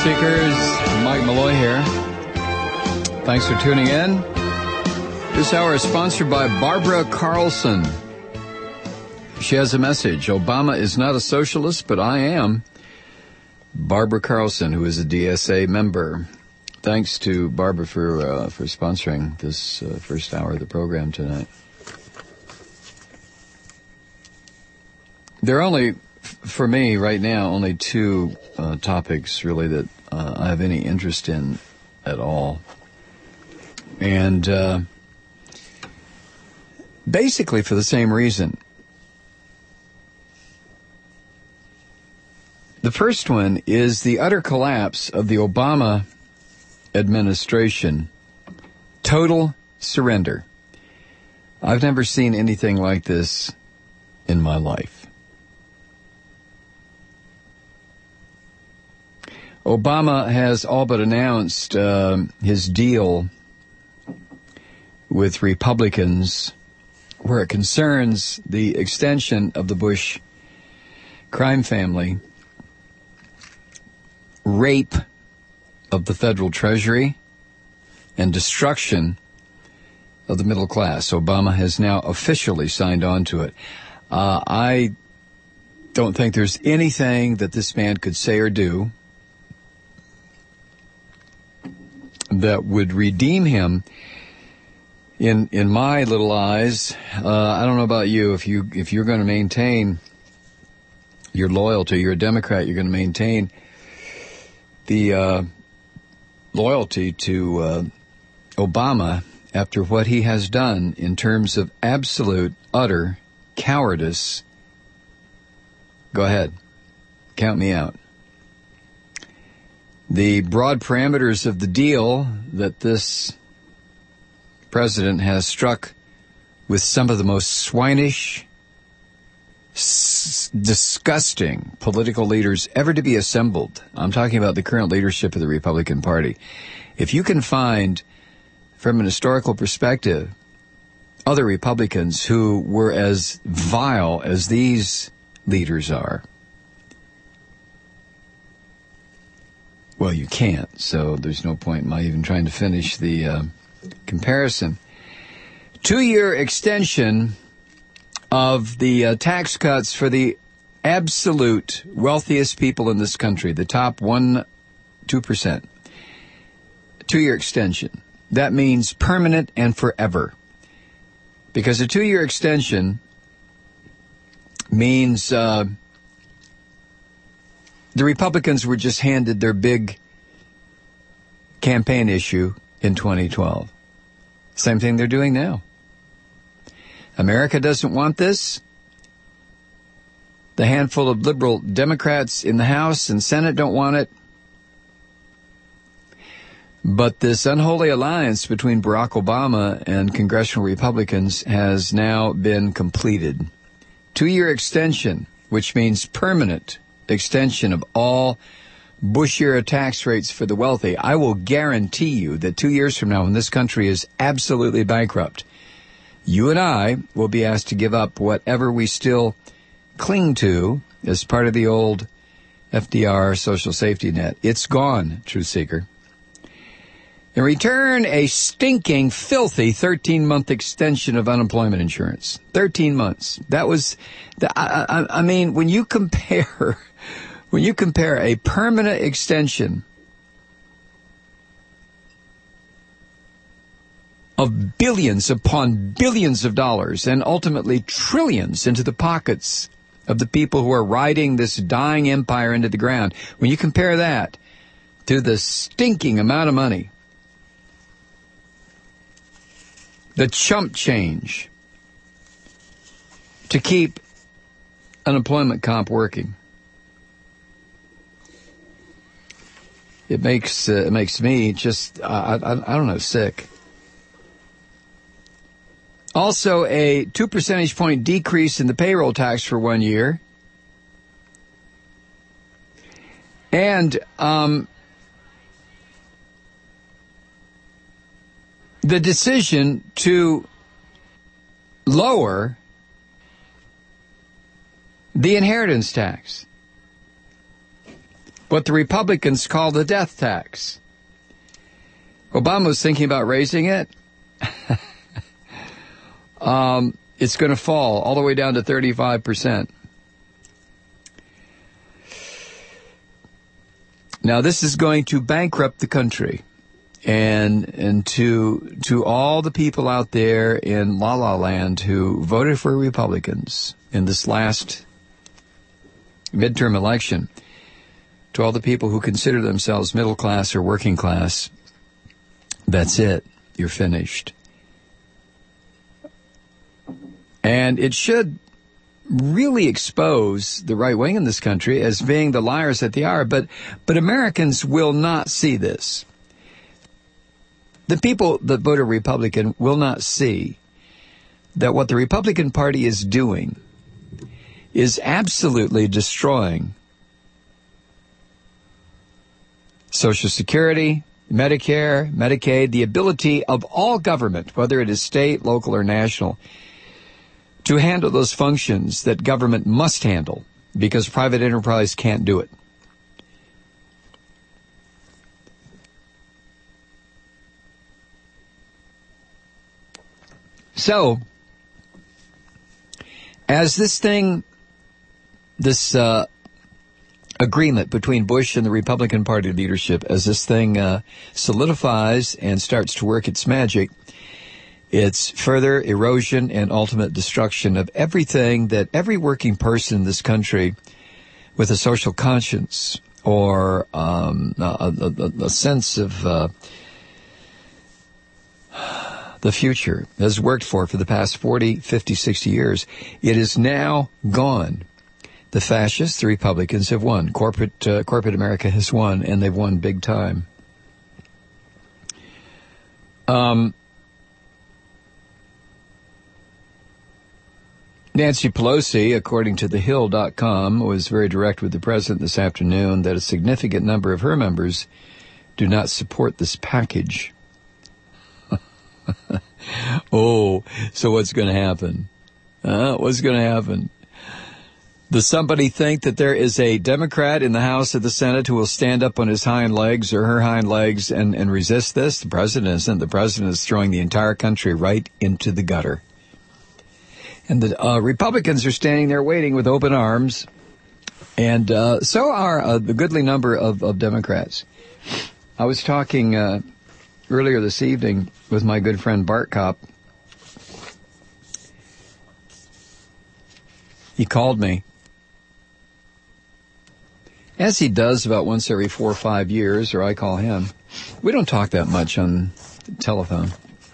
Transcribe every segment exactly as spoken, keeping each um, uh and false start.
Seekers, Mike Malloy here. Thanks for tuning in. This hour is sponsored by Barbara Carlson. She has a message. Obama is not a socialist, but I am. Barbara Carlson, who is a D S A member. Thanks to Barbara for uh, for sponsoring this uh, first hour of the program tonight. There are only, for me right now, only two uh, topics really that uh, I have any interest in at all. And uh, basically for the same reason. The first one is the utter collapse of the Obama administration. Total surrender. I've never seen anything like this in my life. Obama has all but announced uh, his deal with Republicans where it concerns the extension of the Bush crime family, rape of the federal treasury, and destruction of the middle class. Obama has now officially signed on to it. Uh, I don't think there's anything that this man could say or do that would redeem him in in my little eyes. Uh, I don't know about you. If you if you're going to maintain your loyalty, you're a Democrat, you're going to maintain the uh, loyalty to uh, Obama after what he has done in terms of absolute, utter cowardice. Go ahead. Count me out. The broad parameters of the deal that this president has struck with some of the most swinish, s- disgusting political leaders ever to be assembled. I'm talking about the current leadership of the Republican Party. If you can find, from an historical perspective, other Republicans who were as vile as these leaders are, well, you can't, so there's no point in my even trying to finish the uh, comparison. Two-year extension of the uh, tax cuts for the absolute wealthiest people in this country, the top one, two percent. Two-year extension. That means permanent and forever. Because a two-year extension means uh, the Republicans were just handed their big campaign issue in twenty twelve. Same thing they're doing now. America doesn't want this. The handful of liberal Democrats in the House and Senate don't want it. But this unholy alliance between Barack Obama and congressional Republicans has now been completed. Two-year extension, which means permanent extension of all Bush-era tax rates for the wealthy. I will guarantee you that two years from now, when this country is absolutely bankrupt, you and I will be asked to give up whatever we still cling to as part of the old F D R social safety net. It's gone, Truth Seeker. In return, a stinking, filthy thirteen-month extension of unemployment insurance. thirteen months. That was, the, I, I, I mean, when you compare, when you compare a permanent extension of billions upon billions of dollars and ultimately trillions into the pockets of the people who are riding this dying empire into the ground, when you compare that to the stinking amount of money, the chump change to keep unemployment comp working, it makes uh, it makes me just I, I I don't know sick. Also, a two percentage point decrease in the payroll tax for one year, and um, the decision to lower the inheritance tax. what the Republicans call the death tax. Obama was thinking about raising it. um, it's going to fall all the way down to thirty-five percent. Now, this is going to bankrupt the country. And and to to all the people out there in La La Land who voted for Republicans in this last midterm election, to all the people who consider themselves middle class or working class, that's it. You're finished. And it should really expose the right wing in this country as being the liars that they are. But but Americans will not see this. The people that voted Republican will not see that what the Republican Party is doing is absolutely destroying Social Security, Medicare, Medicaid, the ability of all government, whether it is state, local, or national, to handle those functions that government must handle because private enterprise can't do it. So, as this thing, this uh, agreement between Bush and the Republican Party leadership, as this thing uh, solidifies and starts to work its magic, it's further erosion and ultimate destruction of everything that every working person in this country with a social conscience or um, a, a, a sense of uh, the future has worked for for the past forty, fifty, sixty years. It is now gone. The fascists, the Republicans have won. Corporate uh, corporate America has won, and they've won big time. Um, Nancy Pelosi, according to the hill dot com, was very direct with the president this afternoon that a significant number of her members do not support this package. Oh, so what's going to happen? Uh, what's going to happen? Does somebody think that there is a Democrat in the House or the Senate who will stand up on his hind legs or her hind legs and, and resist this? The president isn't. The president is throwing the entire country right into the gutter. And the uh, Republicans are standing there waiting with open arms, and uh, so are a goodly number of, of Democrats. I was talking uh, earlier this evening with my good friend Bart Kopp. He called me, as he does about once every four or five years, or I call him. We don't talk that much on the telephone.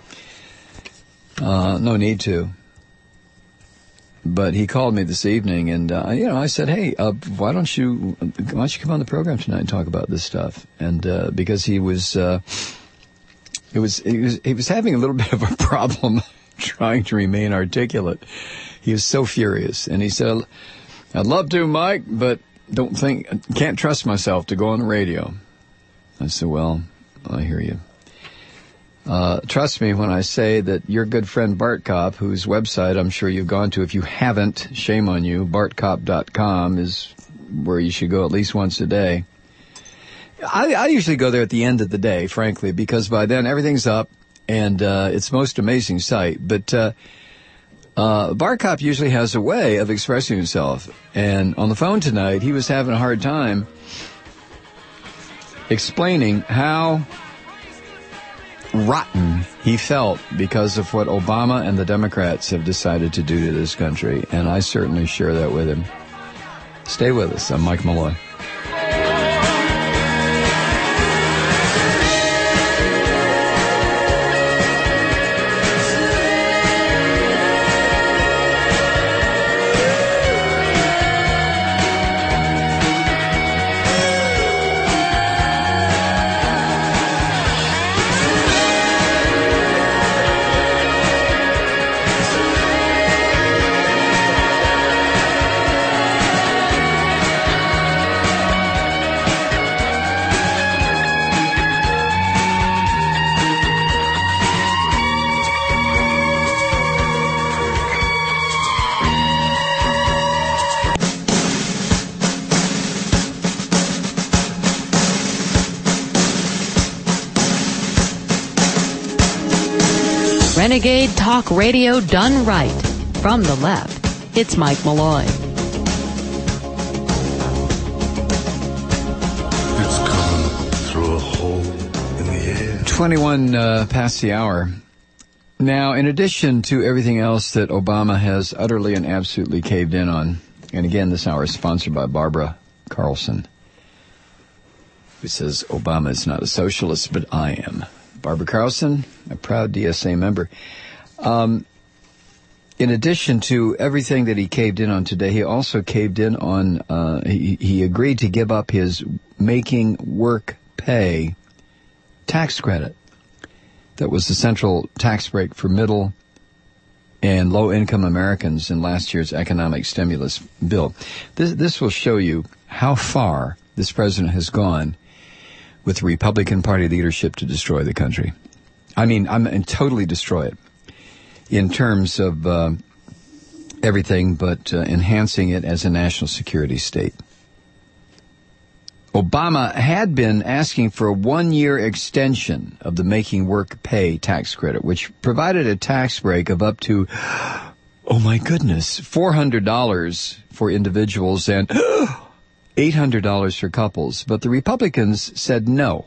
Uh, no need to. But he called me this evening, and uh, you know, I said, "Hey, uh, why don't you why don't you come on the program tonight and talk about this stuff?" And uh, because he was, uh, it was, he was, he was having a little bit of a problem trying to remain articulate. He was so furious, and he said, "I'd love to, Mike, but don't think, can't trust myself to go on the radio." I said, "Well, I hear you. Uh, trust me when I say that your good friend Bart Kopp, whose website I'm sure you've gone to, if you haven't, shame on you, bart kopp dot com is where you should go at least once a day." I, I usually go there at the end of the day, frankly, because by then everything's up, and uh, it's the most amazing site. But uh, uh, Bart Kopp usually has a way of expressing himself, and on the phone tonight, he was having a hard time explaining how rotten he felt because of what Obama and the Democrats have decided to do to this country, and I certainly share that with him. Stay with us. I'm Mike Malloy. Renegade Talk Radio done right. From the left, it's Mike Malloy. It's coming through a hole in the air. twenty-one uh, past the hour. Now, in addition to everything else that Obama has utterly and absolutely caved in on, and again, this hour is sponsored by Barbara Carlson, who says Obama is not a socialist, but I am. Barbara Carlson, a proud D S A member. Um, in addition to everything that he caved in on today, he also caved in on, uh, he, he agreed to give up his making work pay tax credit. That was the central tax break for middle and low-income Americans in last year's economic stimulus bill. This, this will show you how far this president has gone with the Republican Party leadership to destroy the country. I mean, I'm and totally destroy it in terms of uh, everything but uh, enhancing it as a national security state. Obama had been asking for a one-year extension of the Making Work Pay tax credit, which provided a tax break of up to, oh my goodness, four hundred dollars for individuals and eight hundred dollars for couples. But the Republicans said no.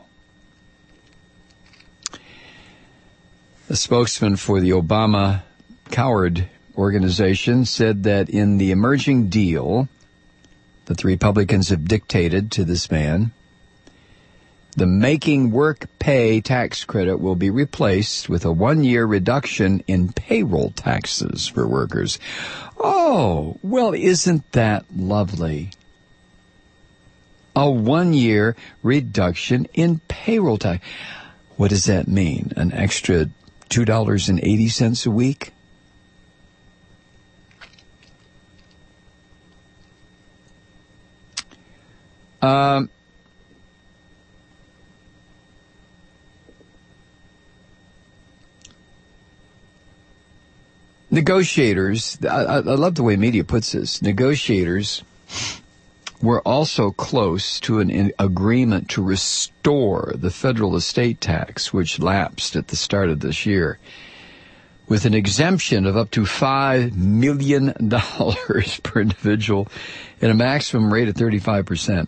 A spokesman for the Obama Coward organization said that in the emerging deal that the Republicans have dictated to this man, the Making Work Pay tax credit will be replaced with a one-year reduction in payroll taxes for workers. Oh, well, isn't that lovely? A one-year reduction in payroll tax. What does that mean? An extra two dollars and eighty cents a week? Um, negotiators, I, I love the way media puts this, negotiators were also close to an in agreement to restore the federal estate tax, which lapsed at the start of this year, with an exemption of up to five million dollars per individual and a maximum rate of thirty-five percent.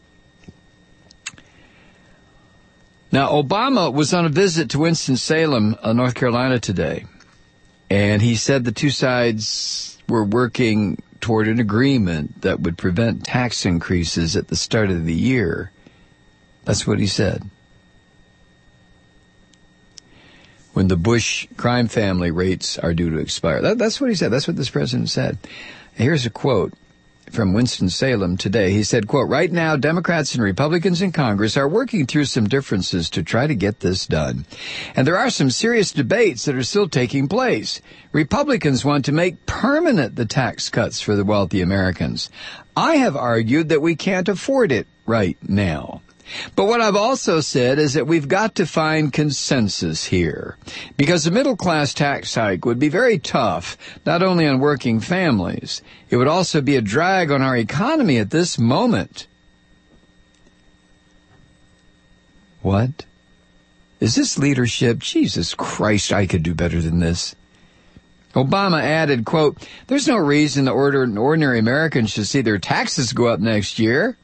Now, Obama was on a visit to Winston-Salem, uh, North Carolina today, and he said the two sides were working toward an agreement that would prevent tax increases at the start of the year. That's what he said. When the Bush crime family rates are due to expire. That, that's what he said. That's what this president said. Here's a quote from Winston-Salem today. He said, quote, "Right now, Democrats and Republicans in Congress are working through some differences to try to get this done. And there are some serious debates that are still taking place. Republicans want to make permanent the tax cuts for the wealthy Americans. I have argued that we can't afford it right now. But what I've also said is that we've got to find consensus here, because a middle-class tax hike would be very tough, not only on working families, it would also be a drag on our economy at this moment." What? Is this leadership? Jesus Christ, I could do better than this. Obama added, quote, "There's no reason the ordinary Americans should see their taxes go up next year.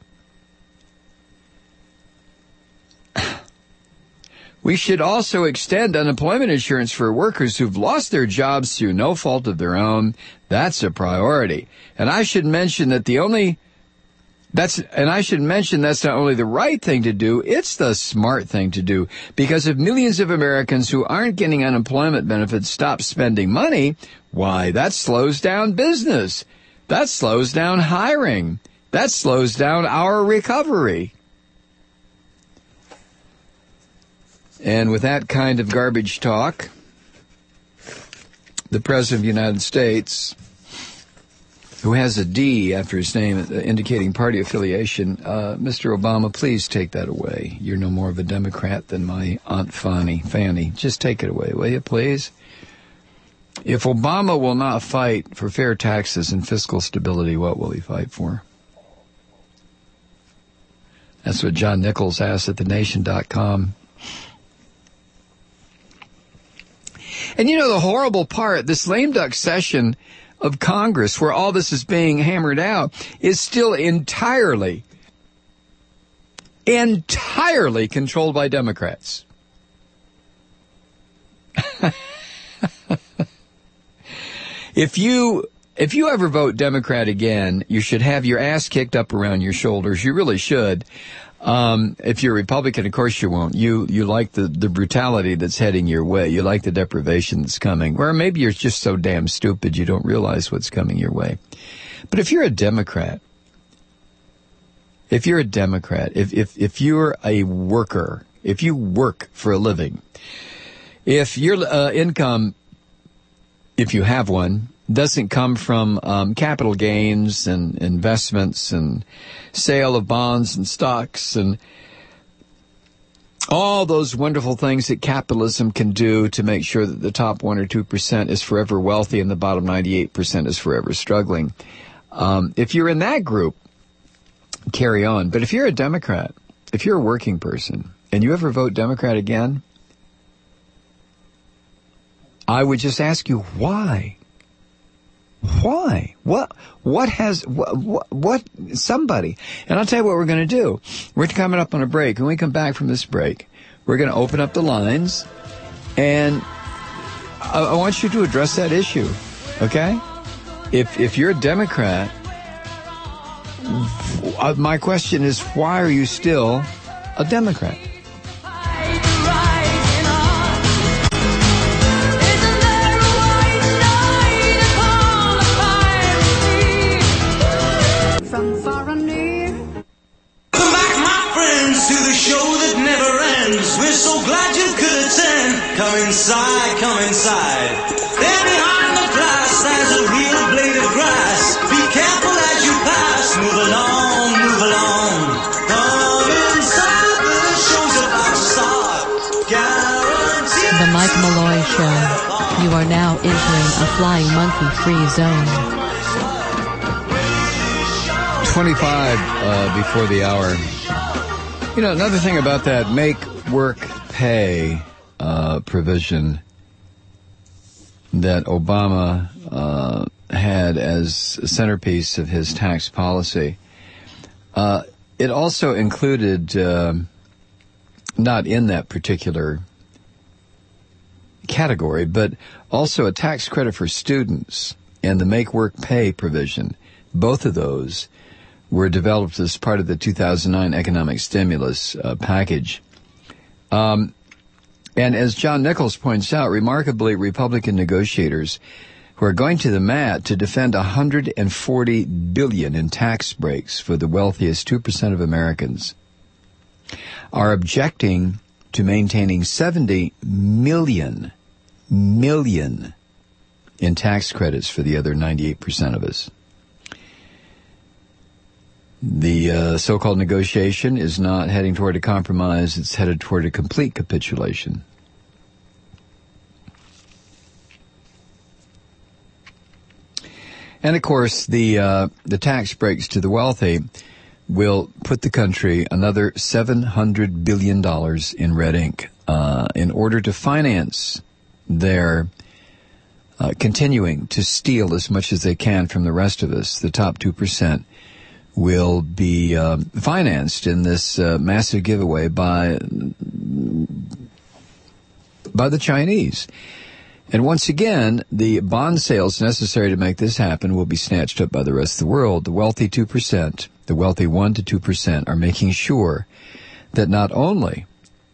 We should also extend unemployment insurance for workers who've lost their jobs through no fault of their own. That's a priority. And I should mention that the only that's and I should mention that's not only the right thing to do, it's the smart thing to do. Because if millions of Americans who aren't getting unemployment benefits stop spending money, why, that slows down business. That slows down hiring. That slows down our recovery." And with that kind of garbage talk, the President of the United States, who has a D after his name indicating party affiliation, uh, Mister Obama, please take that away. You're no more of a Democrat than my Aunt Fanny. Fanny, just take it away, will you, please? If Obama will not fight for fair taxes and fiscal stability, what will he fight for? That's what John Nichols asked at the nation dot com. And you know, the horrible part, this lame duck session of Congress where all this is being hammered out is still entirely, entirely controlled by Democrats. If you if you ever vote Democrat again, you should have your ass kicked up around your shoulders. You really should. Um, if you're a Republican, of course you won't. You you like the, the brutality that's heading your way. You like the deprivation that's coming. Or maybe you're just so damn stupid you don't realize what's coming your way. But if you're a Democrat, if you're a Democrat, if if if you're a worker, if you work for a living, if your uh, income, if you have one, doesn't come from um, capital gains and investments and sale of bonds and stocks and all those wonderful things that capitalism can do to make sure that the top one or two percent is forever wealthy and the bottom ninety-eight percent is forever struggling. Um, if you're in that group, carry on. But if you're a Democrat, if you're a working person, and you ever vote Democrat again, I would just ask you, why? Why? What, what has, what, what, somebody, and I'll tell you what we're going to do. We're coming up on a break. When we come back from this break, we're going to open up the lines, and I, I want you to address that issue, okay? If, if you're a Democrat, my question is, why are you still a Democrat? We're so glad you could attend. Come inside, come inside. There behind the glass stands a real blade of grass. Be careful as you pass. Move along, move along. Come inside, the show's about to start. Guaranteed. The Mike Malloy Show. You are now entering a flying monkey free zone. twenty-five uh, before the hour. You know, another thing about that make work pay uh, provision that Obama uh, had as a centerpiece of his tax policy, uh, it also included, uh, not in that particular category, but also a tax credit for students and the make work pay provision. Both of those were developed as part of the two thousand nine economic stimulus uh, package. Um, and as John Nichols points out, remarkably, Republican negotiators who are going to the mat to defend one hundred forty billion dollars in tax breaks for the wealthiest two percent of Americans are objecting to maintaining seventy million, million in tax credits for the other ninety-eight percent of us. The uh, so-called negotiation is not heading toward a compromise. It's headed toward a complete capitulation. And, of course, the uh, the tax breaks to the wealthy will put the country another seven hundred billion dollars in red ink uh, in order to finance their uh, continuing to steal as much as they can from the rest of us, the top two percent. Will be uh, financed in this uh, massive giveaway by by the Chinese. And once again, the bond sales necessary to make this happen will be snatched up by the rest of the world. The wealthy two percent, the wealthy one to two percent are making sure that not only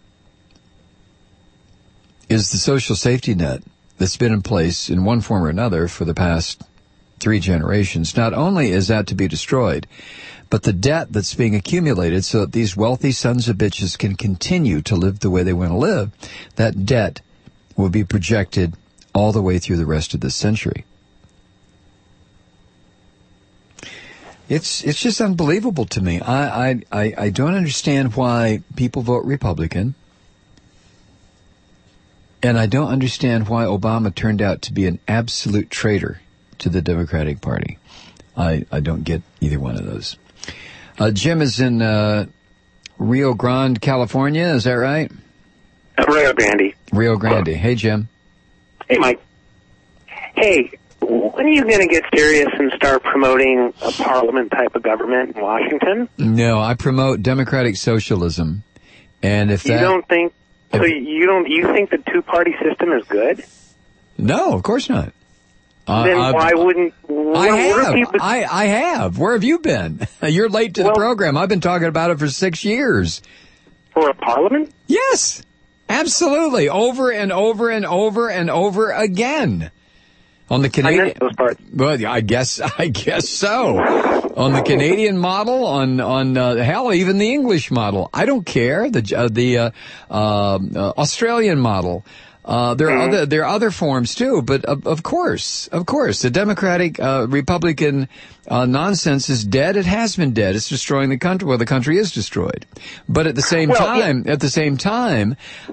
is the social safety net that's been in place in one form or another for the past three generations, not only is that to be destroyed, but the debt that's being accumulated so that these wealthy sons of bitches can continue to live the way they want to live, that debt will be projected all the way through the rest of this century. It's it's just unbelievable to me. I, I, I, I don't understand why people vote Republican, and I don't understand why Obama turned out to be an absolute traitor to the Democratic Party. I, I don't get either one of those. Uh, Jim is in uh, Rio Grande, California. Is that right? Rio Grande. Rio Grande. Hey, Jim. Hey, Mike. Hey, when are you going to get serious and start promoting a parliament type of government in Washington? No, I promote democratic socialism. And if you that, don't think if, so, you don't you think the two party system is good? No, of course not. Uh, then I've, why wouldn't what, I have? What are people, I, I have. Where have you been? You're late to well, the program. I've been talking about it for six years. For a parliament? Yes, absolutely, over and over and over and over again. On the Canadian, I missed those parts. Well, I guess I guess so. On the Canadian model, on on uh, hell, even the English model. I don't care. The uh, the uh, uh, Australian model. Uh, there are mm-hmm. other there are other forms too, but of, of course, of course, the Democratic uh, Republican uh, nonsense is dead. It has been dead. It's destroying the country. Well, the country is destroyed. But at the same well, time, yeah. at the same time,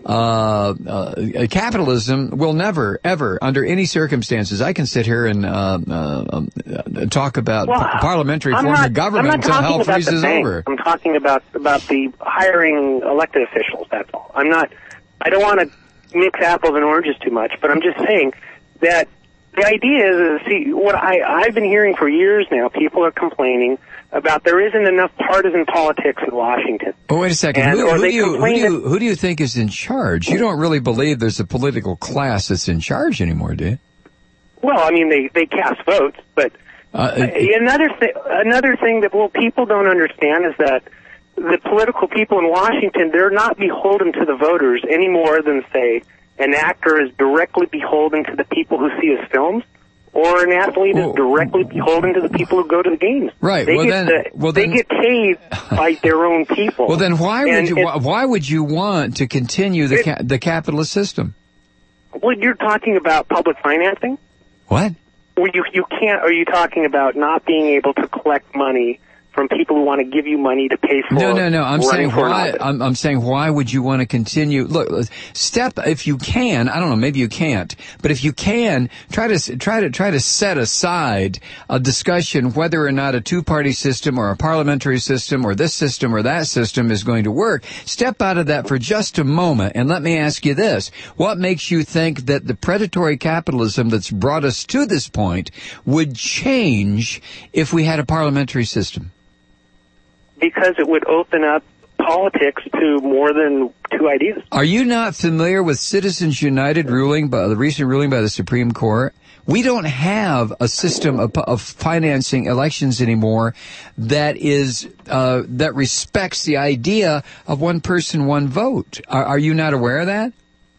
uh, uh, capitalism will never, ever, under any circumstances. I can sit here and uh, uh, um, uh, talk about well, p- parliamentary I'm form not, of government I'm not until hell about freezes the over. I'm talking about about the hiring elected officials. That's all. I'm not. I don't want to mix apples and oranges too much, but I'm just saying that the idea is, see, what I, I've been hearing for years now, people are complaining about there isn't enough partisan politics in Washington. Oh, wait a second. And, who, who, do you, who, do you, that, who do you think is in charge? You don't really believe there's a political class that's in charge anymore, do you? Well, I mean, they, they cast votes, but uh, another, th- another thing that, well, people don't understand is that the political people in Washington, they're not beholden to the voters any more than, say, an actor is directly beholden to the people who see his films, or an athlete is directly beholden to the people who go to the games. Right. They well, get then, the, well, they then, get paid by their own people. Well, then why and would you it, why would you want to continue the it, ca- the capitalist system? Well, you're talking about public financing. What? Well, you you can't. Are you talking about not being able to collect money from people who want to give you money to pay for? No, no, no. I'm saying why. I'm, I'm saying why would you want to continue? Look, step if you can. I don't know. Maybe you can't. But if you can, try to try to try to set aside a discussion whether or not a two-party system or a parliamentary system or this system or that system is going to work. Step out of that for just a moment, and let me ask you this: what makes you think that the predatory capitalism that's brought us to this point would change if we had a parliamentary system? Because it would open up politics to more than two ideas. Are you not familiar with Citizens United ruling, by the recent ruling by the Supreme Court? We don't have a system of, of financing elections anymore that is uh, that respects the idea of one person, one vote. Are, are you not aware of that?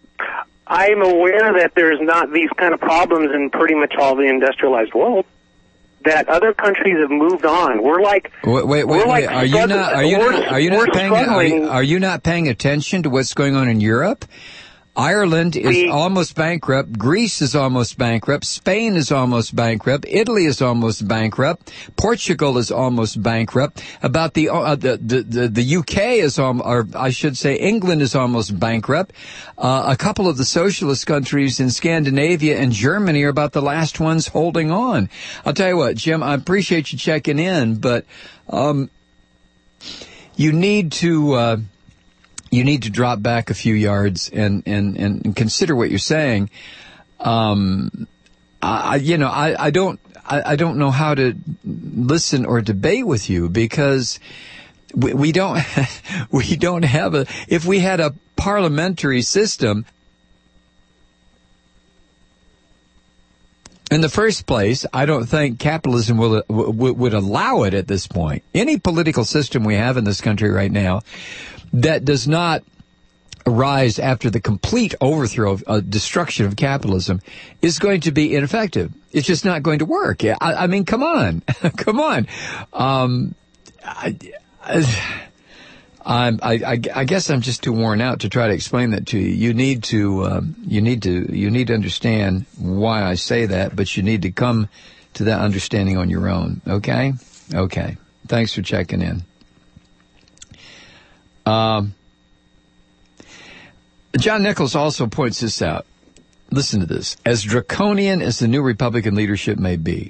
I'm aware that there's not these kind of problems in pretty much all the industrialized world. That other countries have moved on. We're like, wait, wait, wait. Like wait. Are you not? Are you not? Are you not paying? Are you, are you not paying attention to what's going on in Europe? Ireland is we, almost bankrupt. Greece is almost bankrupt. Spain is almost bankrupt. Italy is almost bankrupt. Portugal is almost bankrupt. About the uh, the, the the U K is um, or I should say England is almost bankrupt. Uh, a couple of the socialist countries in Scandinavia and Germany are about the last ones holding on. I'll tell you what, Jim, I appreciate you checking in, but um, you need to. Uh, You need to drop back a few yards and, and, and consider what you're saying. Um, I, you know, I, I don't, I, I don't know how to listen or debate with you because we, we don't, we don't have a, if we had a parliamentary system, in the first place, I don't think capitalism will, w- would allow it at this point. Any political system we have in this country right now that does not arise after the complete overthrow of uh, destruction of capitalism is going to be ineffective. It's just not going to work. I, I mean, come on, come on. Um, I, I, I, I guess I'm just too worn out to try to explain that to you. You need to, um, you need to, you need to understand why I say that, but you need to come to that understanding on your own. Okay, okay. Thanks for checking in. Um, John Nichols also points this out. Listen to this. As draconian as the new Republican leadership may be,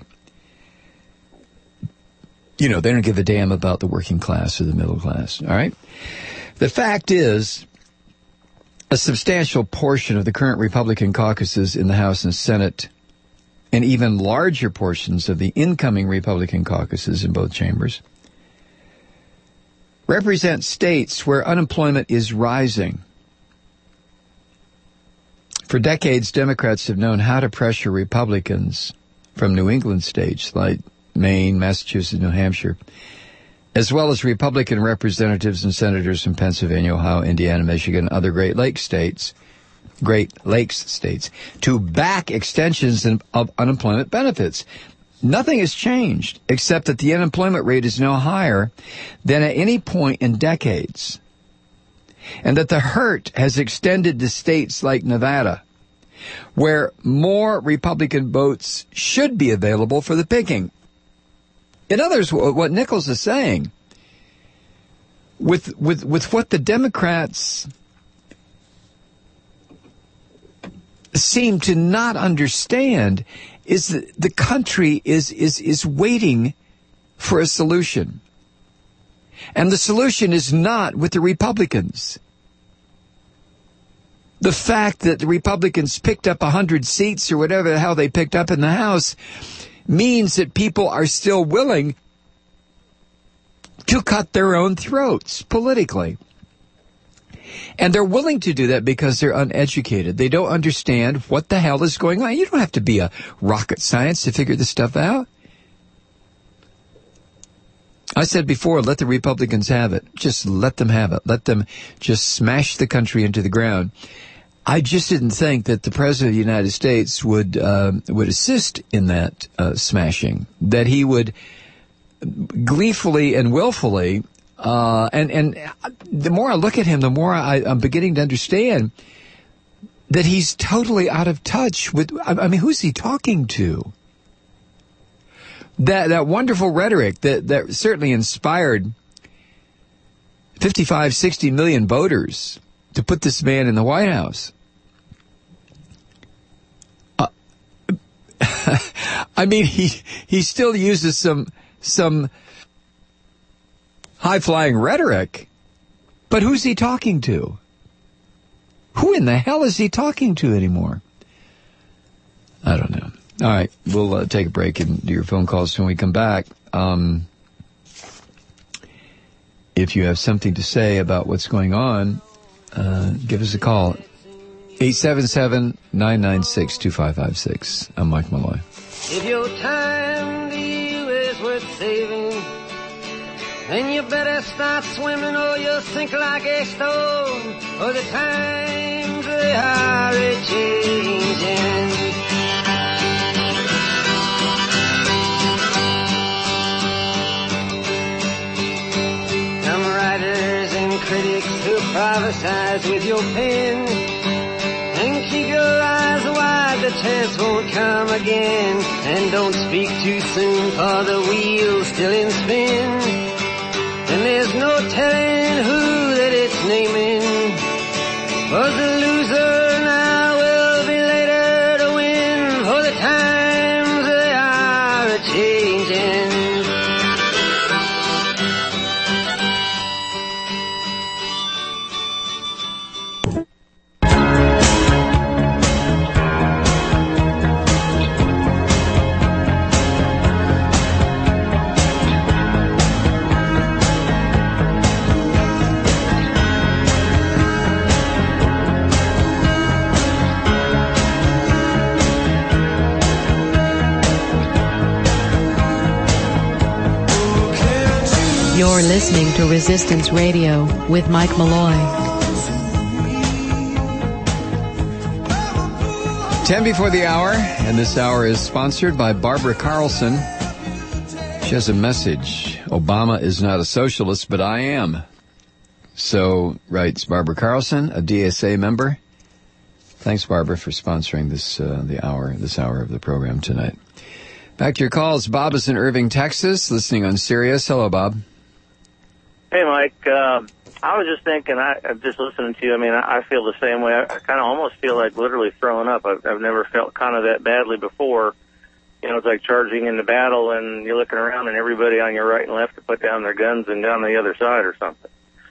you know, they don't give a damn about the working class or the middle class, all right? The fact is a substantial portion of the current Republican caucuses in the House and Senate, and even larger portions of the incoming Republican caucuses in both chambers, represent states where unemployment is rising. For decades, Democrats have known how to pressure Republicans from New England states like Maine, Massachusetts, New Hampshire, as well as Republican representatives and senators from Pennsylvania, Ohio, Indiana, Michigan, and other Great Lakes states, Great Lakes states, to back extensions of unemployment benefits. Nothing has changed except that the unemployment rate is now higher than at any point in decades, and that the hurt has extended to states like Nevada, where more Republican votes should be available for the picking. In other words, what Nichols is saying, with with with what the Democrats seem to not understand, is that the country is is is waiting for a solution. And the solution is not with the Republicans. The fact that the Republicans picked up one hundred seats or whatever the hell they picked up in the House means that people are still willing to cut their own throats politically. And they're willing to do that because they're uneducated. They don't understand what the hell is going on. You don't have to be a rocket science to figure this stuff out. I said before, let the Republicans have it. Just let them have it. Let them just smash the country into the ground. I just didn't think that the President of the United States would uh, would assist in that uh, smashing, that he would gleefully and willfully, uh, and, and the more I look at him, the more I, I'm beginning to understand that he's totally out of touch with, I mean, who's he talking to? That that wonderful rhetoric that, that certainly inspired fifty-five, sixty million voters to put this man in the White House. Uh, I mean, he he still uses some some high-flying rhetoric, but who's he talking to? Who in the hell is he talking to anymore? I don't know. All right, we'll uh, take a break and do your phone calls when we come back. Um, if you have something to say about what's going on, uh, give us a call. eight seven seven, nine nine six, two five five six. I'm Mike Malloy. If your time to you is worth saving, then you better start swimming or you'll sink like a stone, or the times they are a-changing. Critics who prophesize with your pen, and keep your eyes wide, the chance won't come again. And don't speak too soon, for the wheel's still in spin, and there's no telling who that it's naming. For the loser now will be later to win, for the times they are a-changing. You're listening to Resistance Radio with Mike Malloy. Ten before the hour, and this hour is sponsored by Barbara Carlson. She has a message. Obama is not a socialist, but I am. So, writes Barbara Carlson, a D S A member. Thanks, Barbara, for sponsoring this uh, the hour, this hour of the program tonight. Back to your calls. Bob is in Irving, Texas, listening on Sirius. Hello, Bob. Hey, Mike. Uh, I was just thinking, I, I'm just listening to you. I mean, I, I feel the same way. I, I kind of almost feel like literally throwing up. I've, I've never felt kind of that badly before. You know, it's like charging into battle, and you're looking around, and everybody on your right and left to put down their guns and down the other side or something.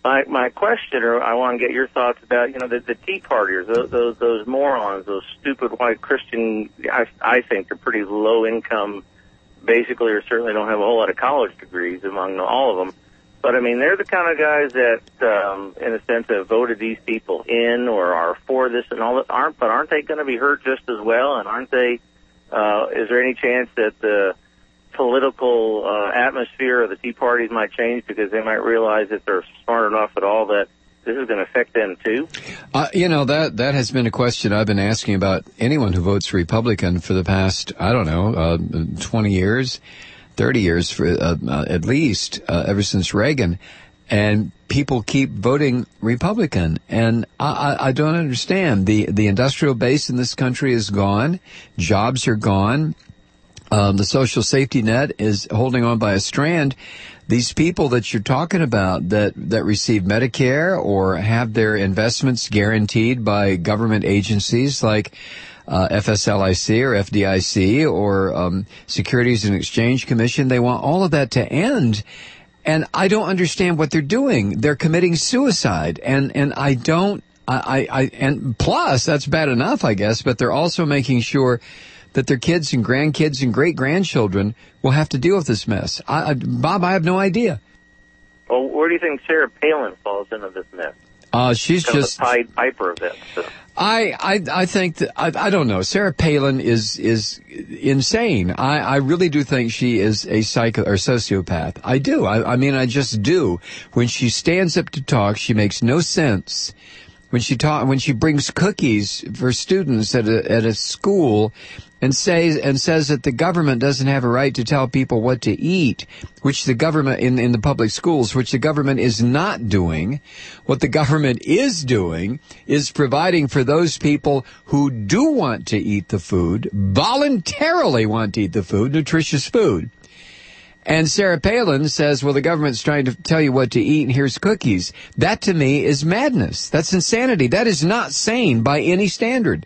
My my question, or I want to get your thoughts about, you know, the, the Tea Partiers, those, those those morons, those stupid white Christian. I I think they're pretty low income, basically, or certainly don't have a whole lot of college degrees among all of them. But I mean, they're the kind of guys that, um, in a sense, have voted these people in or are for this and all that. Aren't but aren't they going to be hurt just as well? And aren't they? Uh, is there any chance that the political uh, atmosphere of the Tea Parties might change because they might realize that they're smart enough at all that this is going to affect them too? Uh, you know, that that has been a question I've been asking about anyone who votes Republican for the past, I don't know, uh, twenty years, thirty years, for uh, uh, at least, uh, ever since Reagan. And people keep voting Republican. And I, I, I don't understand. The, the industrial base in this country is gone. Jobs are gone. Um, the social safety net is holding on by a strand. These people that you're talking about that, that receive Medicare or have their investments guaranteed by government agencies like uh, F S L I C or F D I C or um, Securities and Exchange Commission, they want all of that to end. And I don't understand what they're doing. They're committing suicide. And, and I don't, I, I, I, and plus, that's bad enough, I guess, but they're also making sure that their kids and grandkids and great-grandchildren will have to deal with this mess. I, I, Bob, I have no idea. Well, where do you think Sarah Palin falls into this mess? Uh, she's kind just of a Pied Piper of it. So. I, I, I think that, I, I don't know. Sarah Palin is, is insane. I, I really do think she is a psycho or sociopath. I do. I, I mean, I just do. When she stands up to talk, she makes no sense. When she talk, when she brings cookies for students at a, at a school and says, and says that the government doesn't have a right to tell people what to eat, which the government in, in the public schools, which the government is not doing. What the government is doing is providing for those people who do want to eat the food, voluntarily want to eat the food, nutritious food. And Sarah Palin says, well, the government's trying to tell you what to eat, and here's cookies. That, to me, is madness. That's insanity. That is not sane by any standard.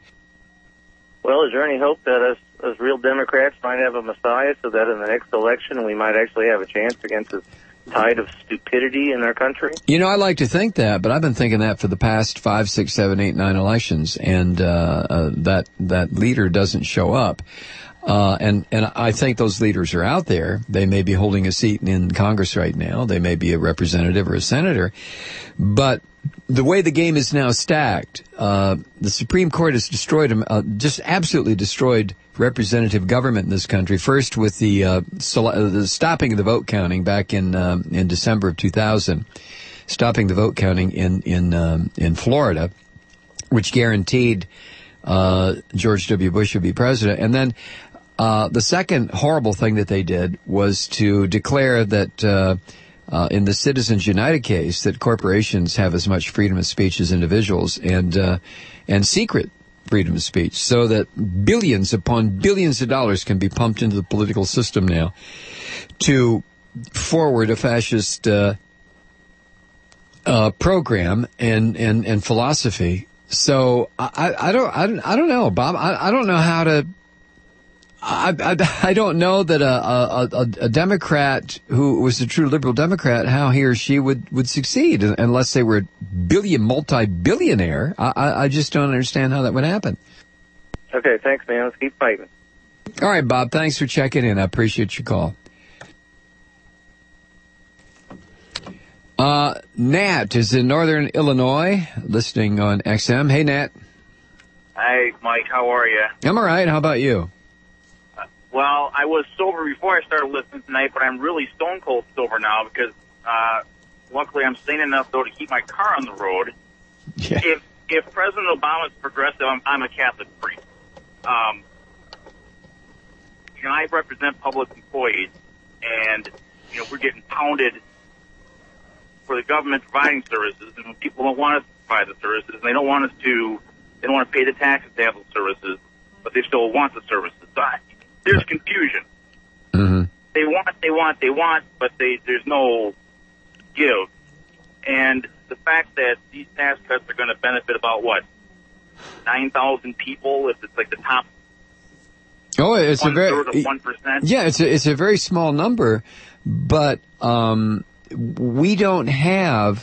Well, is there any hope that us, as real Democrats might have a messiah so that in the next election we might actually have a chance against this tide of stupidity in our country? You know, I like to think that, but I've been thinking that for the past five, six, seven, eight, nine elections, and uh, uh that that leader doesn't show up. Uh, and, and I think those leaders are out there. They may be holding a seat in Congress right now. They may be a representative or a senator. But the way the game is now stacked, uh, the Supreme Court has destroyed, uh, just absolutely destroyed representative government in this country. First with the, uh, sol- the stopping of the vote counting back in, um, in December of two thousand. Stopping the vote counting in, in, um, in Florida, which guaranteed, uh, George W. Bush would be president. And then, Uh, the second horrible thing that they did was to declare that, uh, uh, in the Citizens United case, that corporations have as much freedom of speech as individuals, and, uh, and secret freedom of speech, so that billions upon billions of dollars can be pumped into the political system now to forward a fascist, uh, uh, program and, and, and philosophy. So I, I don't, I don't, I don't know, Bob. I, I don't know how to, I, I, I don't know that a, a, a, a Democrat who was a true liberal Democrat, how he or she would, would succeed unless they were billion, multi-billionaire. I, I just don't understand how that would happen. Okay, thanks, man. Let's keep fighting. All right, Bob, thanks for checking in. I appreciate your call. Uh, Nat is in northern Illinois, listening on X M. Hey, Nat. Hi, Mike. How are you? I'm all right. How about you? Well, I was sober before I started listening tonight, but I'm really stone cold sober now because uh, luckily I'm sane enough, though, to keep my car on the road. Yeah. If if President Obama's progressive, I'm, I'm a Catholic priest. Um, you know, I represent public employees, and, you know, we're getting pounded for the government providing services, and people don't want us to provide the services, and they don't want us to, they don't want to pay the taxes to have those services, but they still want the services. So I, there's confusion. Mm-hmm. They want, they want, they want, but they, there's no give. And the fact that these tax cuts are going to benefit about, what, nine thousand people, if it's like the top oh, it's a very, of one percent? Yeah, it's a, it's a very small number, but um, we don't have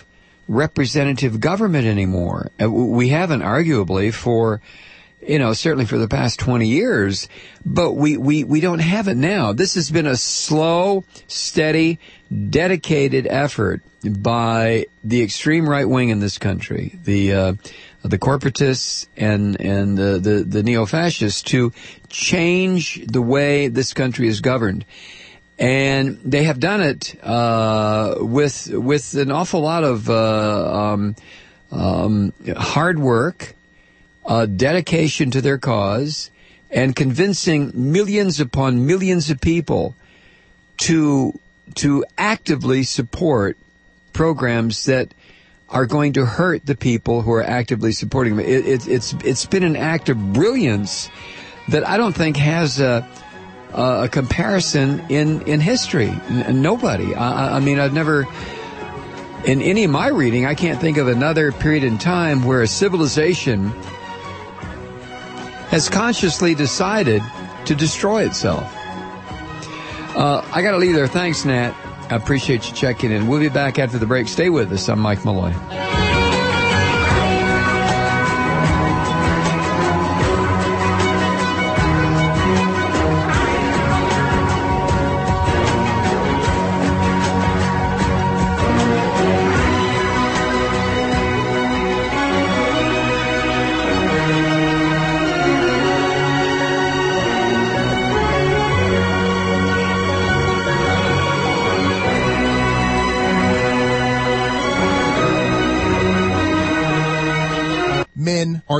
representative government anymore. We haven't, arguably, for, you know, certainly for the past twenty years, but we, we, we don't have it now. This has been a slow, steady, dedicated effort by the extreme right wing in this country, the, uh, the corporatists and, and the, the, the neo-fascists, to change the way this country is governed. And they have done it, uh, with, with an awful lot of, uh, um, um, hard work, uh, dedication to their cause, and convincing millions upon millions of people to, to actively support programs that are going to hurt the people who are actively supporting them. It, it, it's, it's been an act of brilliance that I don't think has a, a comparison in, in history. N- nobody. I, I mean, I've never, in any of my reading, I can't think of another period in time where a civilization has consciously decided to destroy itself. Uh, I gotta leave there. Thanks, Nat. I appreciate you checking in. We'll be back after the break. Stay with us. I'm Mike Malloy. Men are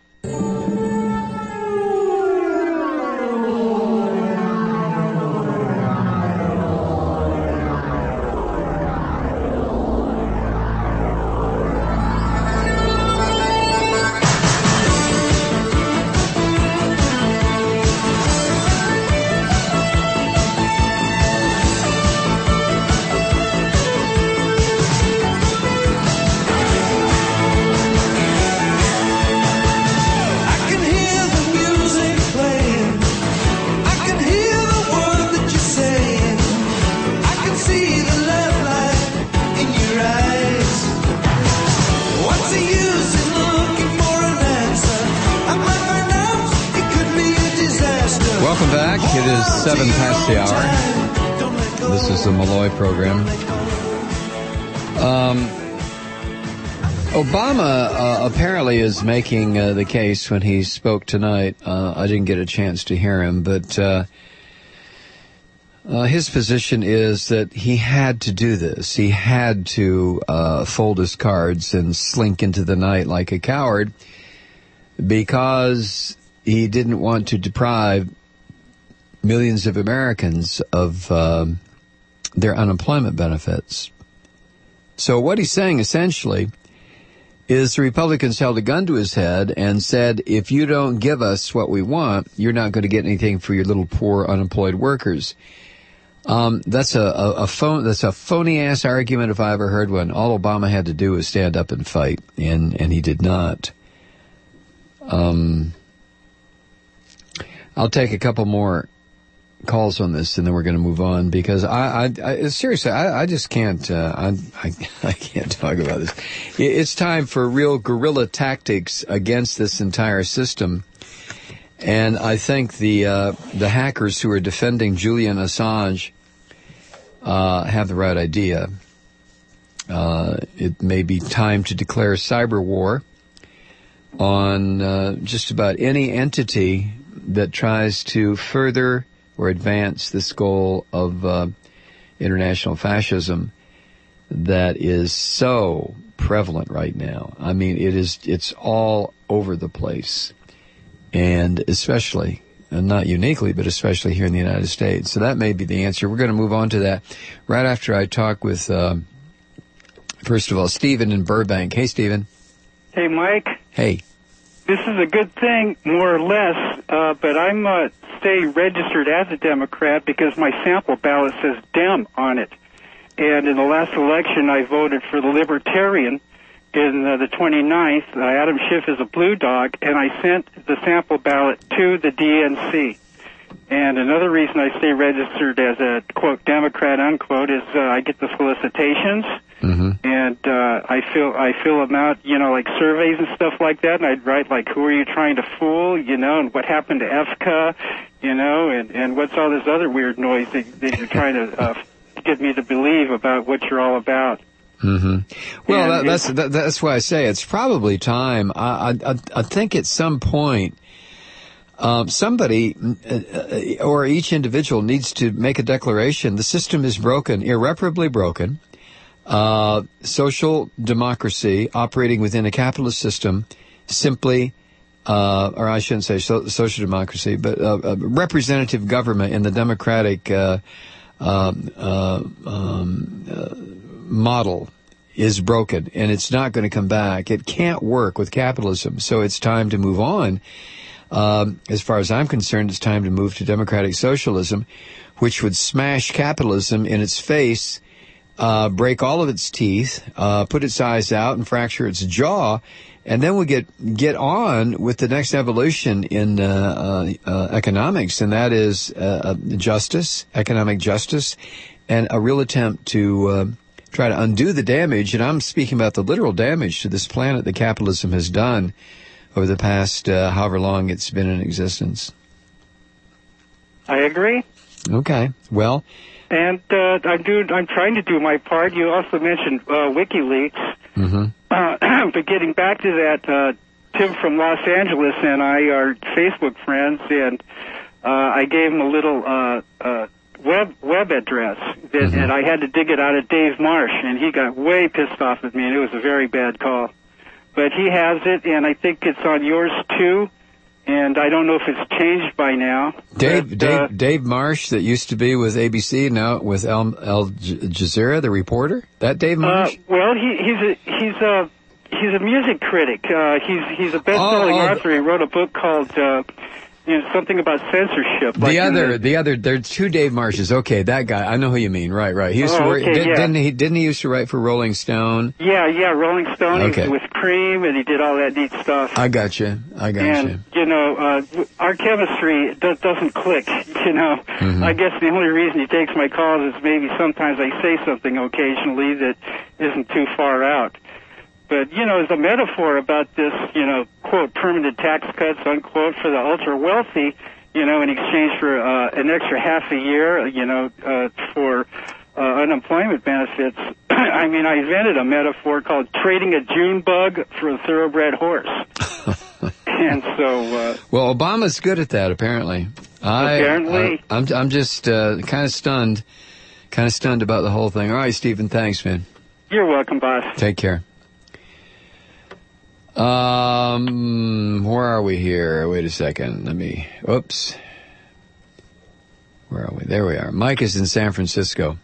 seven past the hour. This is the Malloy program. Um, Obama uh, apparently is making uh, the case when he spoke tonight. Uh, I didn't get a chance to hear him, but uh, uh, his position is that he had to do this. He had to uh, fold his cards and slink into the night like a coward because he didn't want to deprive millions of Americans of um, their unemployment benefits. So what he's saying essentially is the Republicans held a gun to his head and said, if you don't give us what we want, you're not going to get anything for your little poor unemployed workers. Um, that's a, a, a phone, that's a phony ass argument if I ever heard one. All Obama had to do was stand up and fight, and, and he did not. Um, I'll take a couple more calls on this, and then we're going to move on because I, I, I seriously, I, I just can't, uh, I, I, I can't talk about this. It's time for real guerrilla tactics against this entire system, and I think the uh, the hackers who are defending Julian Assange uh, have the right idea. Uh, it may be time to declare cyber war on uh, just about any entity that tries to further or advance this goal of uh, international fascism that is so prevalent right now. I mean, it is, it's all over the place, and especially, and not uniquely, but especially here in the United States. So that may be the answer. We're going to move on to that right after I talk with, uh, first of all, Stephen in Burbank. Hey, Stephen. Hey, Mike. Hey. This is a good thing, more or less, uh, but I'm uh, stay registered as a Democrat because my sample ballot says Dem on it. And in the last election, I voted for the Libertarian in uh, the twenty-ninth. Uh, Adam Schiff is a blue dog, and I sent the sample ballot to the D N C. And another reason I stay registered as a, quote, Democrat, unquote, is uh, I get the solicitations. Mm-hmm. And uh, I fill I fill them out, you know, like surveys and stuff like that. And I'd write like, who are you trying to fool, you know, and what happened to F C A, you know, and and what's all this other weird noise that, that you're trying to uh, get me to believe about what you're all about. Mm-hmm. Well, that, that's that, that's why I say it's probably time. I I, I think at some point, um, somebody uh, or each individual needs to make a declaration. The system is broken, irreparably broken. Uh, social democracy operating within a capitalist system simply, uh, or I shouldn't say so, social democracy, but uh, uh, representative government in the democratic uh, um, uh, um, uh, model is broken, and it's not going to come back. It can't work with capitalism, so it's time to move on. Um, as far as I'm concerned, it's time to move to democratic socialism, which would smash capitalism in its face, uh, break all of its teeth, uh, put its eyes out and fracture its jaw, and then we get get on with the next evolution in uh, uh, uh, economics, and that is uh, justice, economic justice, and a real attempt to uh, try to undo the damage, and I'm speaking about the literal damage to this planet that capitalism has done over the past uh, however long it's been in existence. I agree. Okay, well... And uh, I'm doing. I'm trying to do my part. You also mentioned uh, WikiLeaks. Mm-hmm. Uh, but getting back to that, uh, Tim from Los Angeles and I are Facebook friends, and uh, I gave him a little uh, uh, web web address, that, mm-hmm. and I had to dig it out of Dave Marsh, and he got way pissed off at me, and it was a very bad call. But he has it, and I think it's on yours too. And I don't know if it's changed by now. Dave, but, Dave, uh, Dave Marsh, that used to be with A B C, now with Al, Al Jazeera, the reporter. That Dave Marsh? Uh, well, he, he's a he's a he's a music critic. Uh, he's he's a best-selling oh, oh, author. He wrote a book called uh, you know, something about censorship. The like other, the, the other, there are two Dave Marshes. Okay, that guy. I know who you mean. Right, right. He used oh, to work. Okay, did, yeah. Didn't he? Didn't he used to write for Rolling Stone? Yeah, yeah, Rolling Stone. Okay. He was with Cream, and he did all that neat stuff. I got you. I got and, you. you know, uh, our chemistry do- doesn't click, you know. Mm-hmm. I guess the only reason he takes my calls is maybe sometimes I say something occasionally that isn't too far out. But, you know, as a metaphor about this, you know, quote, permanent tax cuts, unquote, for the ultra-wealthy, you know, in exchange for uh, an extra half a year, you know, uh, for uh, unemployment benefits. I mean, I invented a metaphor called trading a June bug for a thoroughbred horse. And so... Uh, well, Obama's good at that, apparently. I, apparently. I, I'm, I'm just uh, kind of stunned, kind of stunned about the whole thing. All right, Stephen, thanks, man. You're welcome, boss. Take care. Um, where are we here? Wait a second. Let me, oops. Where are we? There we are. Mike is in San Francisco.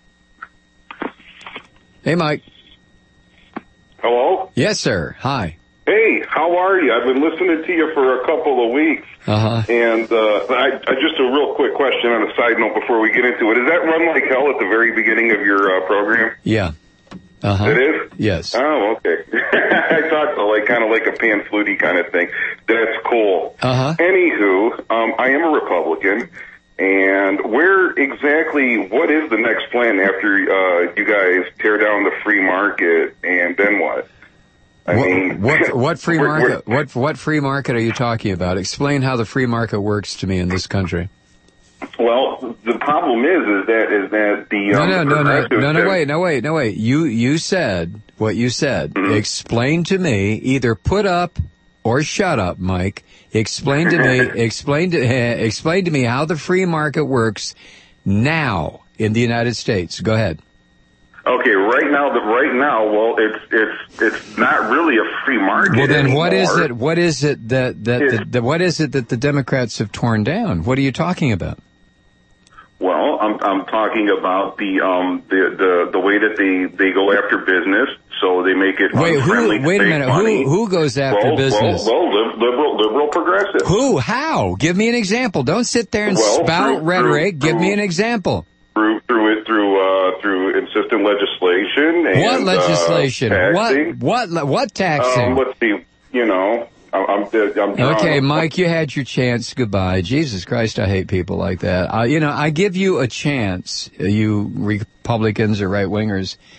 Hey, Mike. Hello? Yes, sir. Hi. Hey, how are you? I've been listening to you for a couple of weeks. Uh-huh. And uh, I, I just a real quick question on a side note before we get into it. Is that Run Like Hell at the very beginning of your uh, program? Yeah. Uh-huh. It is? Yes. Oh, okay. I thought so, like kind of like a pan fluty kind of thing. That's cool. Uh-huh. Anywho, um, I am a Republican, and where exactly, what is the next plan after uh, you guys tear down the free market, and then what? I what, mean, what what free we're, market? we're, what what free market are you talking about? Explain how the free market works to me in this country. Well, the problem is, is that is that the no um, no no no no no said, wait no wait no wait you you said what you said. Mm-hmm. Explain to me. Either put up or shut up, Mike. Explain to me. explain to uh, explain to me how the free market works now in the United States. Go ahead. Okay, right now, the right now, well, it's it's it's not really a free market. Well, then, anymore. what is it? What is it that that the, the, what is it that the Democrats have torn down? What are you talking about? Well, I'm I'm talking about the um the the, the way that they, they go after business, so they make it wait who wait a minute money. who who goes after well, business? Well, well, liberal liberal progressive. Who? How? Give me an example. Don't sit there and well, spout through, rhetoric. Through, Give me an example. Through through it through uh through insistent legislation. And, what legislation? Uh, taxing. What what what taxing? Um, let's see. You know. I'm, I'm okay, Mike, you had your chance. Goodbye. Jesus Christ, I hate people like that. Uh, you know, I give you a chance, you Republicans or right-wingers.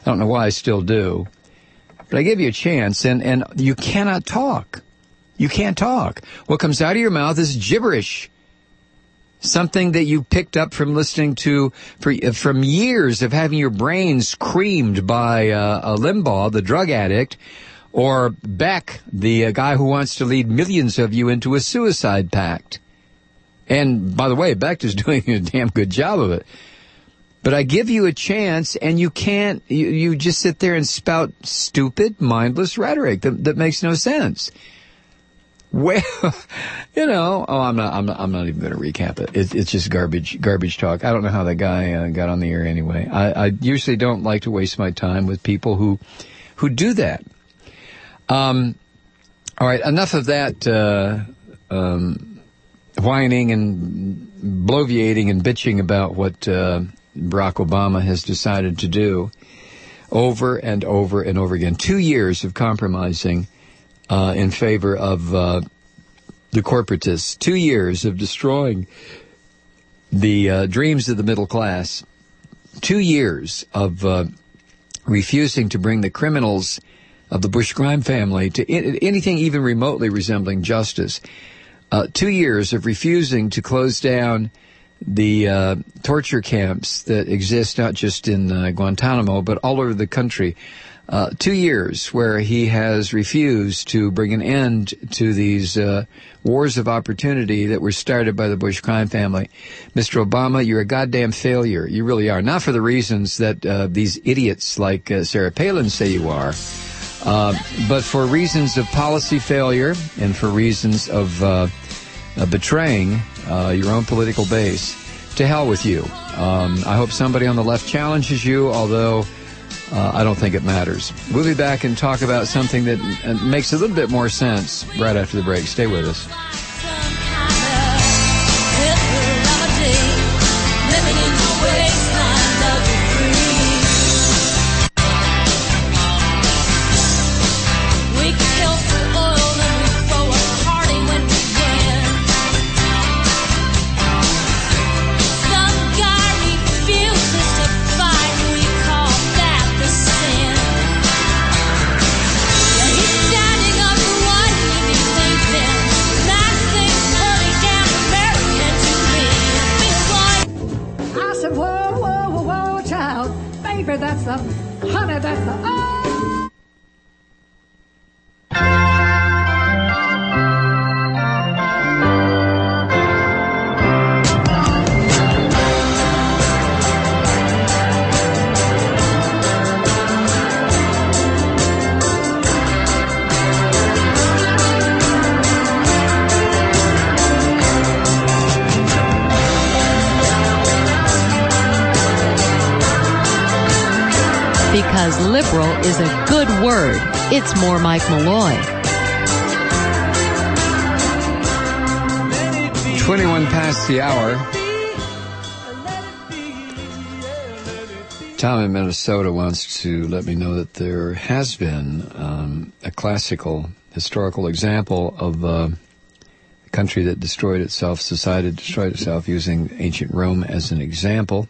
I don't know why I still do. But I gave you a chance, and, and you cannot talk. You can't talk. What comes out of your mouth is gibberish. Something that you picked up from listening to, for, from years of having your brains creamed by uh, a Limbaugh, the drug addict, or Beck, the uh, guy who wants to lead millions of you into a suicide pact. And, by the way, Beck is doing a damn good job of it. But I give you a chance, and you can't, you, you just sit there and spout stupid, mindless rhetoric that, that makes no sense. Well, you know, oh, I'm not, I'm not, I'm not even going to recap it. it. It's just garbage, garbage talk. I don't know how that guy uh, got on the air anyway. I, I usually don't like to waste my time with people who, who do that. Um, all right, enough of that, uh, um, whining and bloviating and bitching about what, uh, Barack Obama has decided to do over and over and over again. Two years of compromising Uh, in favor of uh, the corporatists. Two years of destroying the uh, dreams of the middle class. Two years of uh, refusing to bring the criminals of the Bush crime family to I- anything even remotely resembling justice. Uh, two years of refusing to close down the uh, torture camps that exist not just in uh, Guantanamo, but all over the country. Uh, two years where he has refused to bring an end to these uh, wars of opportunity that were started by the Bush crime family. Mister Obama, you're a goddamn failure. You really are. Not for the reasons that uh, these idiots like uh, Sarah Palin say you are, uh, but for reasons of policy failure and for reasons of uh, uh, betraying uh, your own political base. To hell with you. Um, I hope somebody on the left challenges you, although Uh, I don't think it matters. We'll be back and talk about something that uh, makes a little bit more sense right after the break. Stay with us. That's the honey, that's the oh. Because liberal is a good word. It's more Mike Malloy. twenty-one past the hour. Tom in Minnesota wants to let me know that there has been um, a classical historical example of uh, a country that destroyed itself, society that destroyed itself using ancient Rome as an example.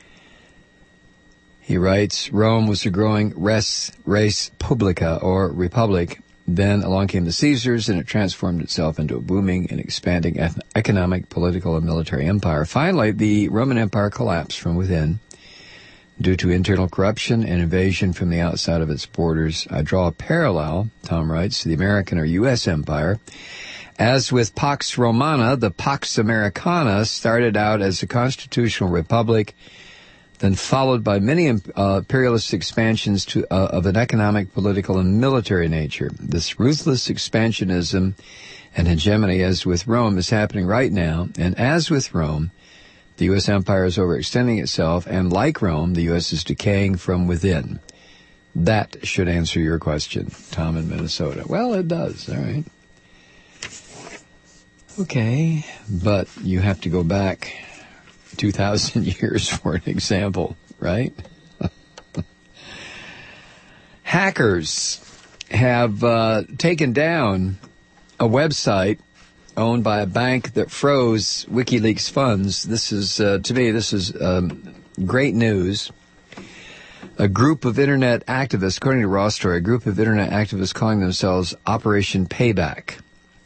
He writes, Rome was a growing res, res publica, or republic. Then along came the Caesars, and it transformed itself into a booming and expanding economic, political, and military empire. Finally, the Roman Empire collapsed from within due to internal corruption and invasion from the outside of its borders. I draw a parallel, Tom writes, to the American or U S empire. As with Pax Romana, the Pax Americana started out as a constitutional republic, then followed by many uh, imperialist expansions to, uh, of an economic, political, and military nature. This ruthless expansionism and hegemony, as with Rome, is happening right now. And as with Rome, the U S empire is overextending itself, and like Rome, the U S is decaying from within. That should answer your question, Tom in Minnesota. Well, it does. All right. Okay, but you have to go back two thousand years for an example, right? Hackers have uh, taken down a website owned by a bank that froze WikiLeaks funds. This is, uh, to me, this is um, great news. A group of internet activists, according to Raw Story, a group of internet activists calling themselves Operation Payback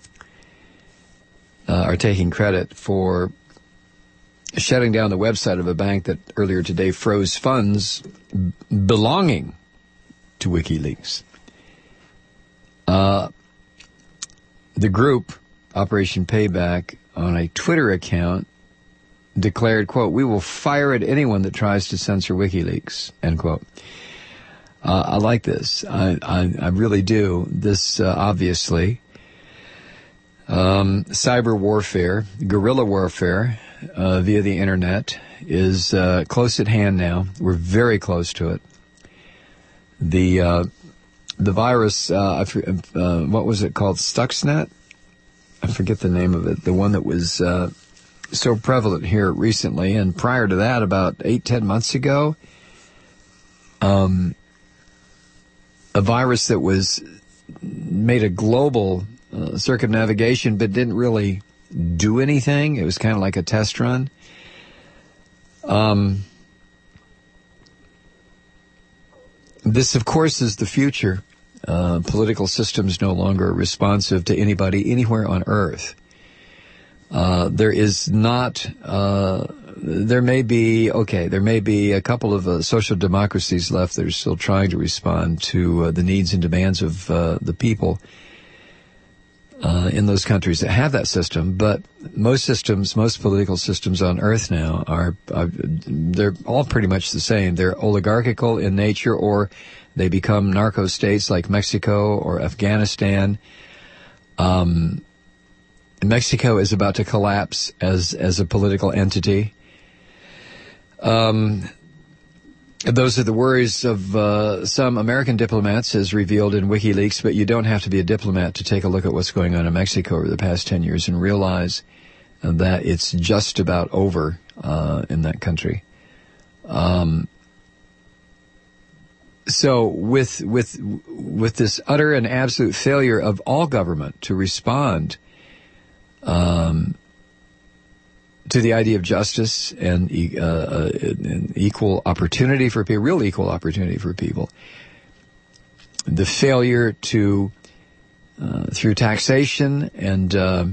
uh, are taking credit for shutting down the website of a bank that earlier today froze funds belonging to WikiLeaks. Uh, the group, Operation Payback, on a Twitter account, declared, quote, "We will fire at anyone that tries to censor WikiLeaks," end quote. Uh, I like this. I, I, I really do. This, uh, obviously, um, cyber warfare, guerrilla warfare, uh, via the internet is, uh, close at hand now. We're very close to it. The, uh, the virus, uh, uh, what was it called? Stuxnet? I forget the name of it. The one that was, uh, so prevalent here recently, and prior to that, about eight, ten months ago, um, a virus that was made a global uh, circumnavigation, but didn't really do anything. It was kind of like a test run. Um, this, of course, is the future. Uh, political systems no longer responsive to anybody anywhere on Earth. Uh, there is not, uh, there may be, okay, there may be a couple of uh, social democracies left that are still trying to respond to uh, the needs and demands of uh, the people uh, in those countries that have that system. But most systems, most political systems on Earth now are, are they're all pretty much the same. They're oligarchical in nature, or they become narco states like Mexico or Afghanistan. Um, Mexico is about to collapse as as a political entity. Um, those are the worries of uh, some American diplomats, as revealed in WikiLeaks, but you don't have to be a diplomat to take a look at what's going on in Mexico over the past ten years and realize that it's just about over uh, in that country. Um, so with with with this utter and absolute failure of all government to respond Um, to the idea of justice and, uh, uh, and equal opportunity for people, real equal opportunity for people, the failure to, uh, through taxation and uh,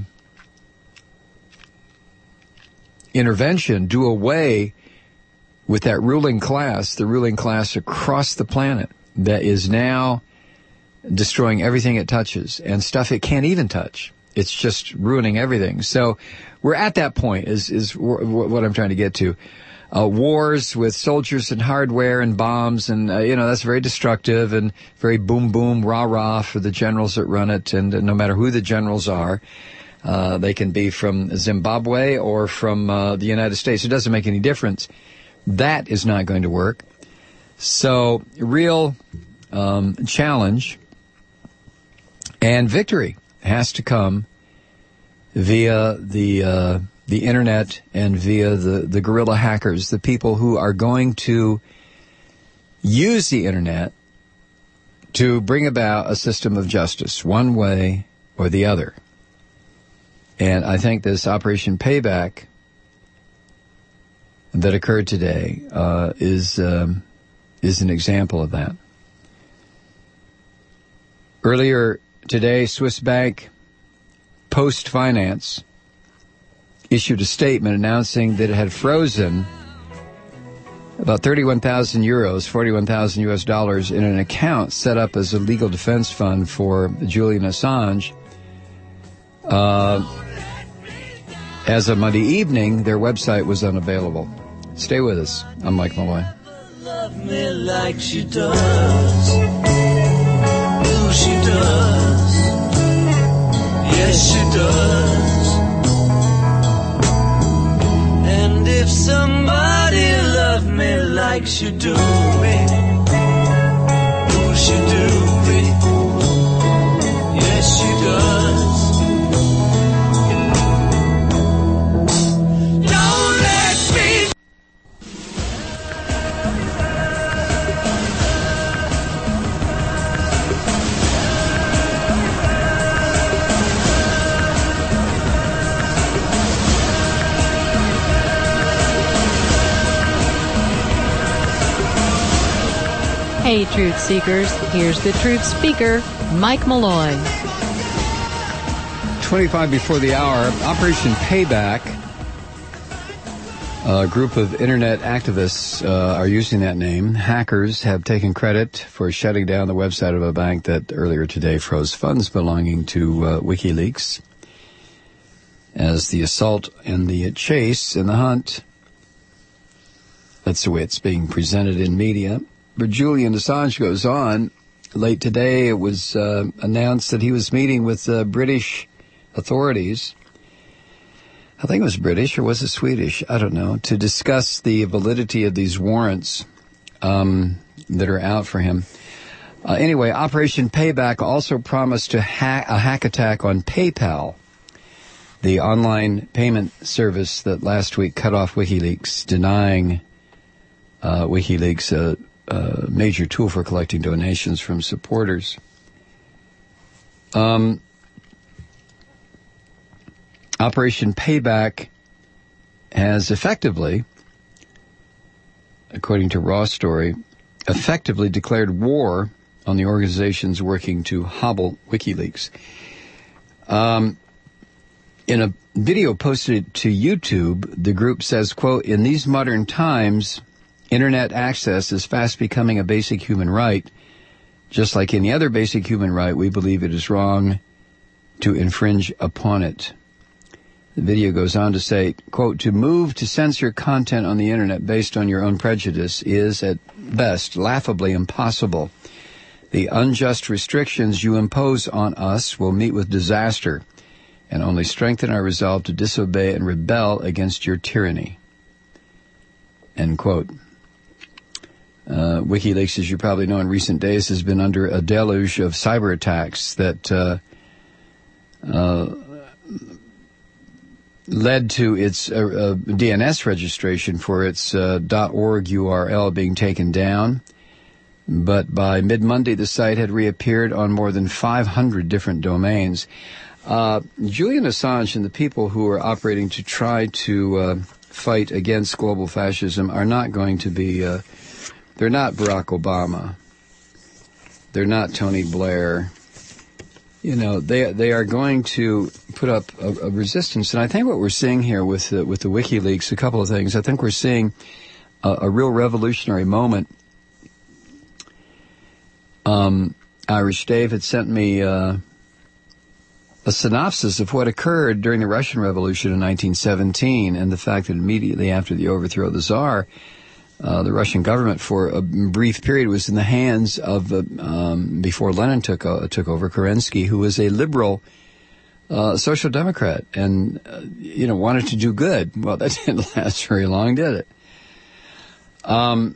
intervention, do away with that ruling class, the ruling class across the planet that is now destroying everything it touches and stuff it can't even touch. It's just ruining everything. So we're at that point is, is w- w- what I'm trying to get to. Uh, wars with soldiers and hardware and bombs and, uh, you know, that's very destructive and very boom, boom, rah, rah for the generals that run it. And uh, no matter who the generals are, uh, they can be from Zimbabwe or from uh, the United States. It doesn't make any difference. That is not going to work. So real um, challenge and victory has to come via the uh, the internet and via the, the guerrilla hackers, the people who are going to use the internet to bring about a system of justice, one way or the other. And I think this Operation Payback that occurred today uh, is um, is an example of that. Earlier today, Swiss bank Post Finance issued a statement announcing that it had frozen about thirty-one thousand euros, forty-one thousand U S dollars, in an account set up as a legal defense fund for Julian Assange. Uh, as of Monday evening, their website was unavailable. Stay with us. I'm Mike Malloy. Love me like she does. Oh, she does. Yes, she does. And if somebody loved me like she do me, oh, she do me. Yes, she does. Don't let me. Hey, truth seekers, here's the truth speaker, Mike Malloy. twenty-five before the hour, Operation Payback. A group of internet activists uh, are using that name. Hackers have taken credit for shutting down the website of a bank that earlier today froze funds belonging to uh, WikiLeaks. As the assault and the chase and the hunt, that's the way it's being presented in media. But Julian Assange goes on. Late today, it was uh, announced that he was meeting with uh, British authorities. I think it was British, or was it Swedish? I don't know. To discuss the validity of these warrants um, that are out for him. Uh, anyway, Operation Payback also promised to ha- a hack attack on PayPal, the online payment service that last week cut off WikiLeaks, denying uh, WikiLeaks a, a major tool for collecting donations from supporters. Um, Operation Payback has effectively, according to Raw Story, effectively declared war on the organizations working to hobble WikiLeaks. Um, in a video posted to YouTube, the group says, quote, "In these modern times, internet access is fast becoming a basic human right. Just like any other basic human right, we believe it is wrong to infringe upon it." The video goes on to say, quote, "To move to censor content on the internet based on your own prejudice is, at best, laughably impossible. The unjust restrictions you impose on us will meet with disaster and only strengthen our resolve to disobey and rebel against your tyranny." End quote. Uh, WikiLeaks, as you probably know, in recent days has been under a deluge of cyber attacks that uh, uh, led to its uh, uh, D N S registration for its uh, .org U R L being taken down. But by mid-Monday, the site had reappeared on more than five hundred different domains. Uh, Julian Assange and the people who are operating to try to uh, fight against global fascism are not going to be, uh, they're not Barack Obama. They're not Tony Blair. You know, they they are going to put up a, a resistance. And I think what we're seeing here with the, with the WikiLeaks, a couple of things. I think we're seeing a, a real revolutionary moment. Um, Irish Dave had sent me uh, a synopsis of what occurred during the Russian Revolution in nineteen seventeen, and the fact that immediately after the overthrow of the Tsar, uh, the Russian government for a brief period was in the hands of, uh, um, before Lenin took uh, took over, Kerensky, who was a liberal uh, social democrat and, uh, you know, wanted to do good. Well, that didn't last very long, did it? Um,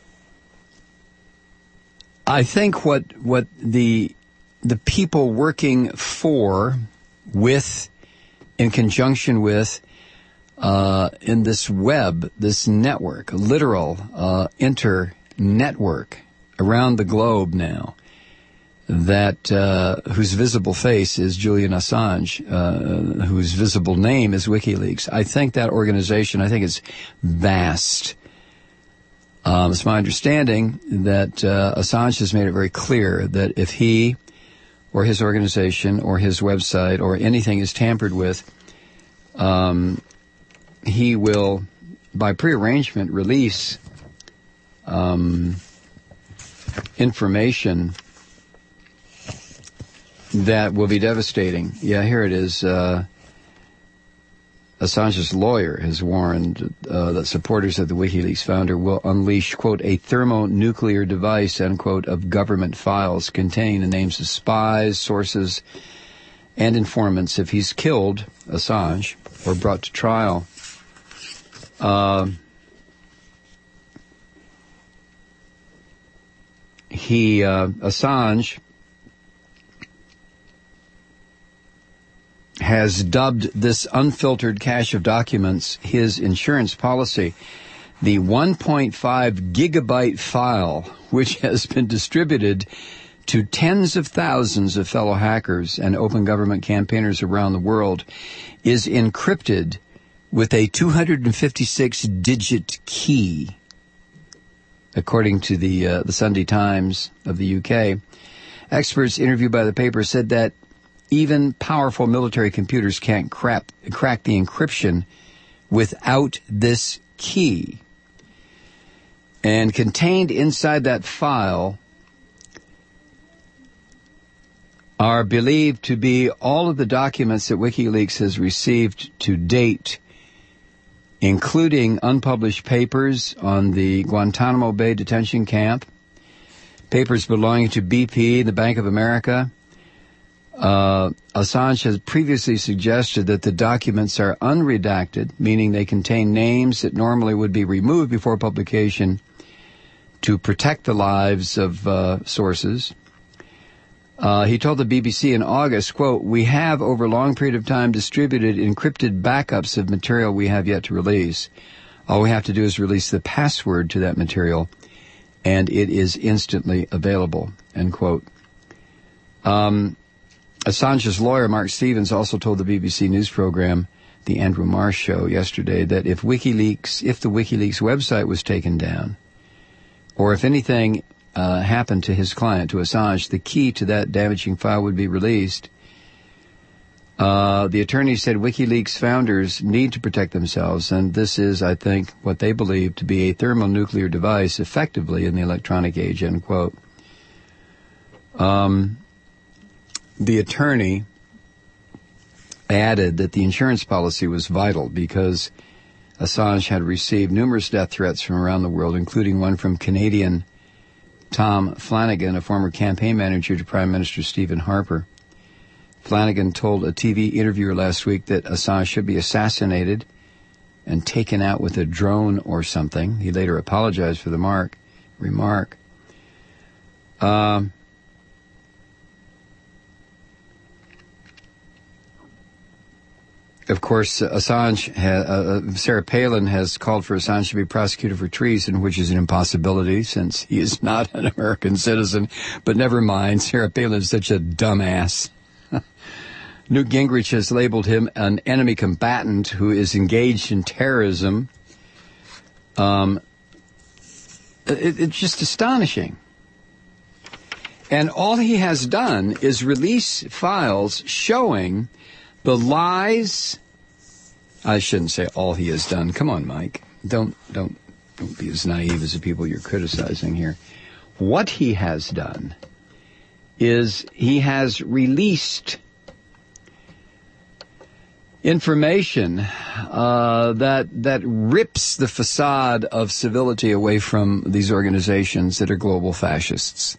I think what what the the people working for, with, in conjunction with, uh, in this web, this network, a literal uh, inter-network around the globe now, that uh, whose visible face is Julian Assange, uh, whose visible name is WikiLeaks. I think that organization, I think it's vast. Um, it's my understanding that uh, Assange has made it very clear that if he or his organization or his website or anything is tampered with, um, he will, by prearrangement, release um, information that will be devastating. Yeah, here it is. Uh, Assange's lawyer has warned uh, that supporters of the WikiLeaks founder will unleash, quote, a thermonuclear device, end quote, of government files containing the names of spies, sources, and informants if he's killed, Assange, or brought to trial. Uh, he, uh, Assange, has dubbed this unfiltered cache of documents his insurance policy. The one point five gigabyte file, which has been distributed to tens of thousands of fellow hackers and open government campaigners around the world, is encrypted with a two hundred fifty-six digit key. according to the uh, the Sunday Times of the U K. Experts interviewed by the paper said that even powerful military computers can't crap, crack the encryption without this key. And contained inside that file are believed to be all of the documents that WikiLeaks has received to date, including unpublished papers on the Guantanamo Bay detention camp, papers belonging to B P, the Bank of America. Uh, Assange has previously suggested that the documents are unredacted, meaning they contain names that normally would be removed before publication to protect the lives of uh, sources. Uh, he told the B B C in August, quote, "We have over a long period of time distributed encrypted backups of material we have yet to release. All we have to do is release the password to that material, and it is instantly available," end quote. Um, Assange's lawyer, Mark Stevens, also told the B B C news program, The Andrew Marsh Show, yesterday that if WikiLeaks, if the WikiLeaks website was taken down, or if anything uh, happened to his client, to Assange, the key to that damaging file would be released. Uh, the attorney said WikiLeaks founders need to protect themselves, and this is, I think, what they believe to be a thermonuclear device effectively in the electronic age, end quote. Um, the attorney added that the insurance policy was vital because Assange had received numerous death threats from around the world, including one from Canadian Tom Flanagan, a former campaign manager to Prime Minister Stephen Harper. Flanagan told a T V interviewer last week that Assange should be assassinated and taken out with a drone or something. He later apologized for the mark, remark. Um, Of course, uh, Assange, ha- uh, Sarah Palin has called for Assange to be prosecuted for treason, which is an impossibility since he is not an American citizen. But never mind, Sarah Palin is such a dumbass. Newt Gingrich has labeled him an enemy combatant who is engaged in terrorism. Um, it, it's just astonishing. And all he has done is release files showing the lies. I shouldn't say all he has done. Come on, Mike. Don't don't don't be as naive as the people you're criticizing here. What he has done is he has released information uh, that that rips the facade of civility away from these organizations that are global fascists.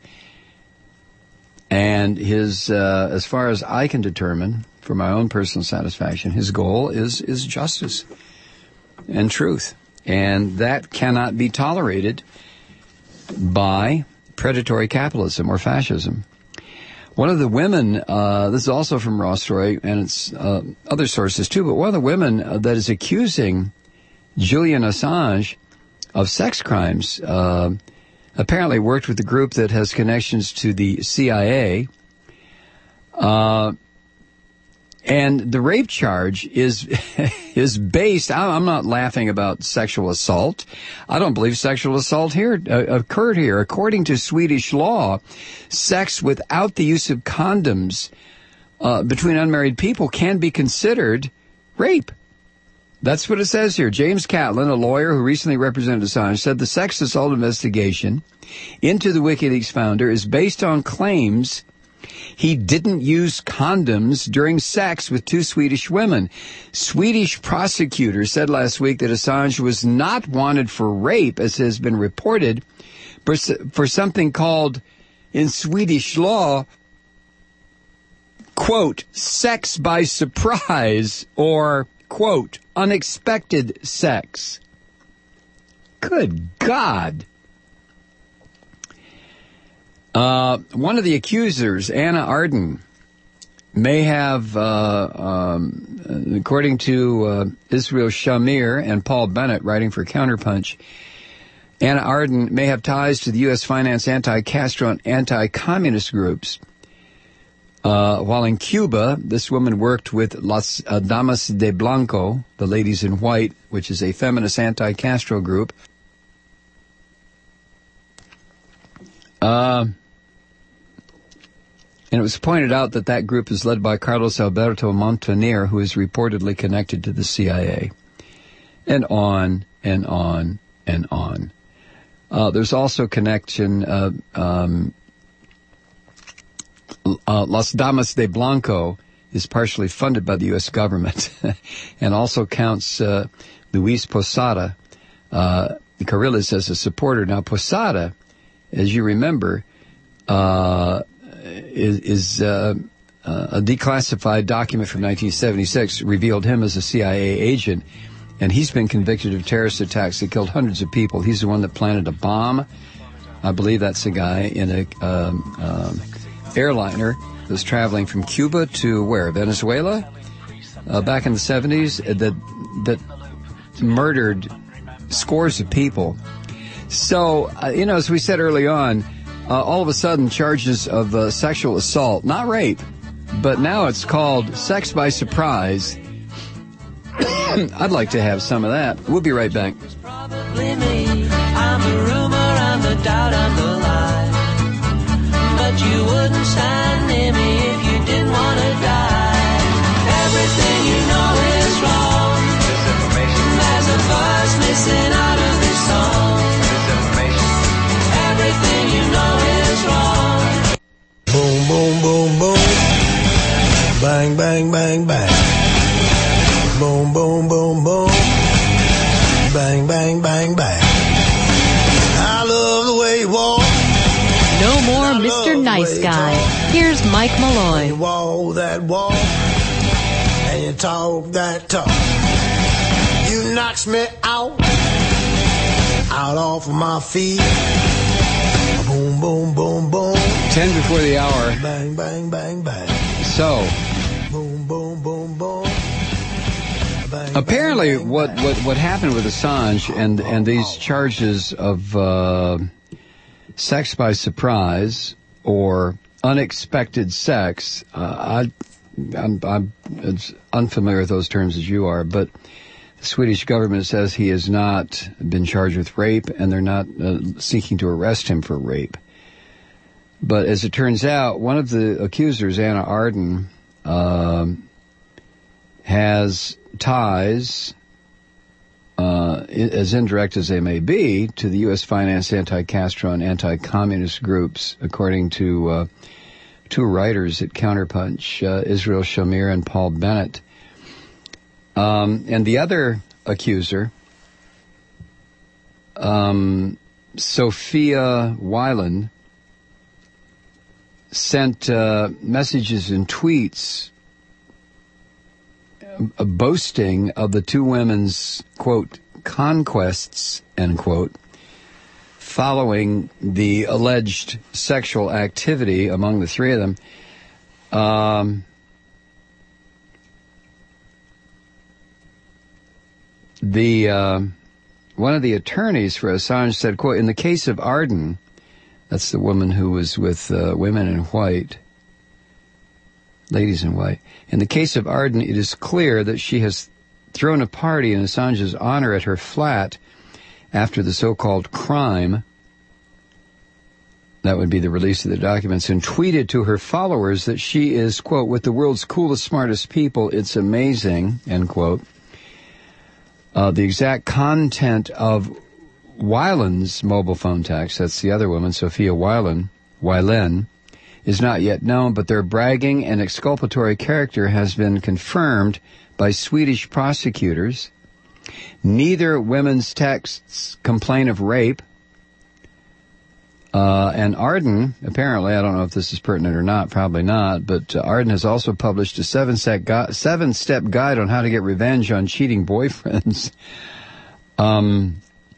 And his, uh, as far as I can determine, for my own personal satisfaction, his goal is, is justice and truth. And that cannot be tolerated by predatory capitalism or fascism. One of the women, uh, this is also from Raw Story, and it's uh, other sources too, but one of the women uh, that is accusing Julian Assange of sex crimes uh, apparently worked with a group that has connections to the C I A. Uh, and the rape charge is is based, I'm not laughing about sexual assault. I don't believe sexual assault here uh, occurred here. According to Swedish law, sex without the use of condoms uh, between unmarried people can be considered rape. That's what it says here. James Catlin, a lawyer who recently represented Assange, said the sex assault investigation into the WikiLeaks founder is based on claims he didn't use condoms during sex with two Swedish women. Swedish prosecutors said last week that Assange was not wanted for rape, as has been reported, for, for something called, in Swedish law, quote, sex by surprise, or, quote, unexpected sex. Good God. Uh, one of the accusers, Anna Arden, may have, uh, um, according to uh, Israel Shamir and Paul Bennett, writing for Counterpunch, Anna Arden may have ties to the U S financed anti-Castro and anti-communist groups. Uh, while in Cuba, this woman worked with Las uh, Damas de Blanco, the Ladies in White, which is a feminist anti-Castro group. Uh, and it was pointed out that that group is led by Carlos Alberto Montaner, who is reportedly connected to the C I A. And on and on and on. Uh, there's also connection, uh, um, uh, Las Damas de Blanco is partially funded by the U S government and also counts uh, Luis Posada, uh, Carriles, as a supporter. Now, Posada, as you remember, uh, is, is uh, uh, a declassified document from nineteen seventy-six revealed him as a C I A agent, and he's been convicted of terrorist attacks that killed hundreds of people. He's the one that planted a bomb. I believe that's the guy in a um, um, airliner that was traveling from Cuba to where? Venezuela? Uh, back in the seventies, that that murdered scores of people. So, uh, you know, as we said early on, uh, all of a sudden charges of uh, sexual assault, not rape, but now it's called sex by surprise. I'd like to have some of that. We'll be right back. Probably me. I'm the rumor, I'm the doubt, I'm the lie. But you wouldn't stand near me if you didn't want to die. Everything you know is wrong. There's a verse missing out of this song. Everything you know is wrong. Boom, boom, boom, boom. Bang, bang, bang, bang. Boom, boom, boom, boom. Bang, bang, bang, bang. I love the way you walk. No more Mister Nice Guy. Here's Mike Malloy. You walk that walk, and you talk that talk. You knocks me out, out off of my feet. Boom, boom, boom, boom. Ten before the hour. Bang, bang, bang, bang. So, boom, boom, boom, boom. Bang, apparently, bang, what, bang. what, what happened with Assange and and these charges of uh, sex by surprise or unexpected sex, uh, I, I'm, I'm as unfamiliar with those terms as you are, but the Swedish government says he has not been charged with rape, and they're not uh, seeking to arrest him for rape. But as it turns out, one of the accusers, Anna Arden, um, has ties, uh, as indirect as they may be, to the U S-financed anti-Castro and anti-communist groups, according to uh, two writers at Counterpunch, uh, Israel Shamir and Paul Bennett. Um, and the other accuser, um, Sophia Weiland, sent uh, messages and tweets uh, boasting of the two women's, quote, conquests, end quote, following the alleged sexual activity among the three of them. Um, the uh, one of the attorneys for Assange said, quote, in the case of Arden, that's the woman who was with uh, women in white, ladies in white. In the case of Arden, it is clear that she has thrown a party in Assange's honor at her flat after the so-called crime, that would be the release of the documents, and tweeted to her followers that she is, quote, with the world's coolest, smartest people. It's amazing, end quote. Uh, the exact content of Weiland's mobile phone text, that's the other woman, Sophia Weiland, Weilen, is not yet known, but their bragging and exculpatory character has been confirmed by Swedish prosecutors. Neither women's texts complain of rape. Uh, and Arden, apparently, I don't know if this is pertinent or not, probably not, but uh, Arden has also published a seven-step, gu- seven-step guide on how to get revenge on cheating boyfriends. Um...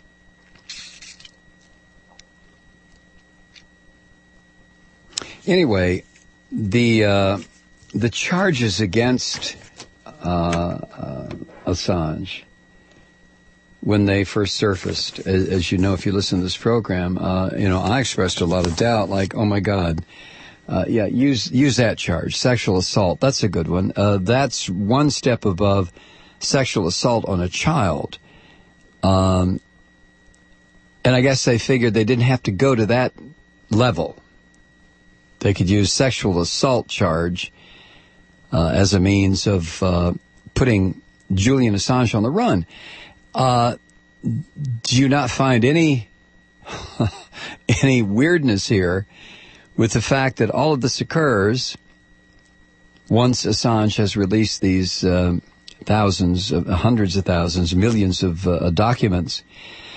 Anyway, the uh, the charges against uh, uh, Assange, when they first surfaced, as, as you know, if you listen to this program, uh, you know, I expressed a lot of doubt, like, oh my God, uh, yeah, use use that charge, sexual assault. That's a good one. Uh, that's one step above sexual assault on a child. Um, and I guess they figured they didn't have to go to that level. They could use sexual assault charge uh, as a means of uh, putting Julian Assange on the run. Uh, do you not find any any weirdness here with the fact that all of this occurs once Assange has released these uh, thousands, of, hundreds of thousands, millions of uh, documents?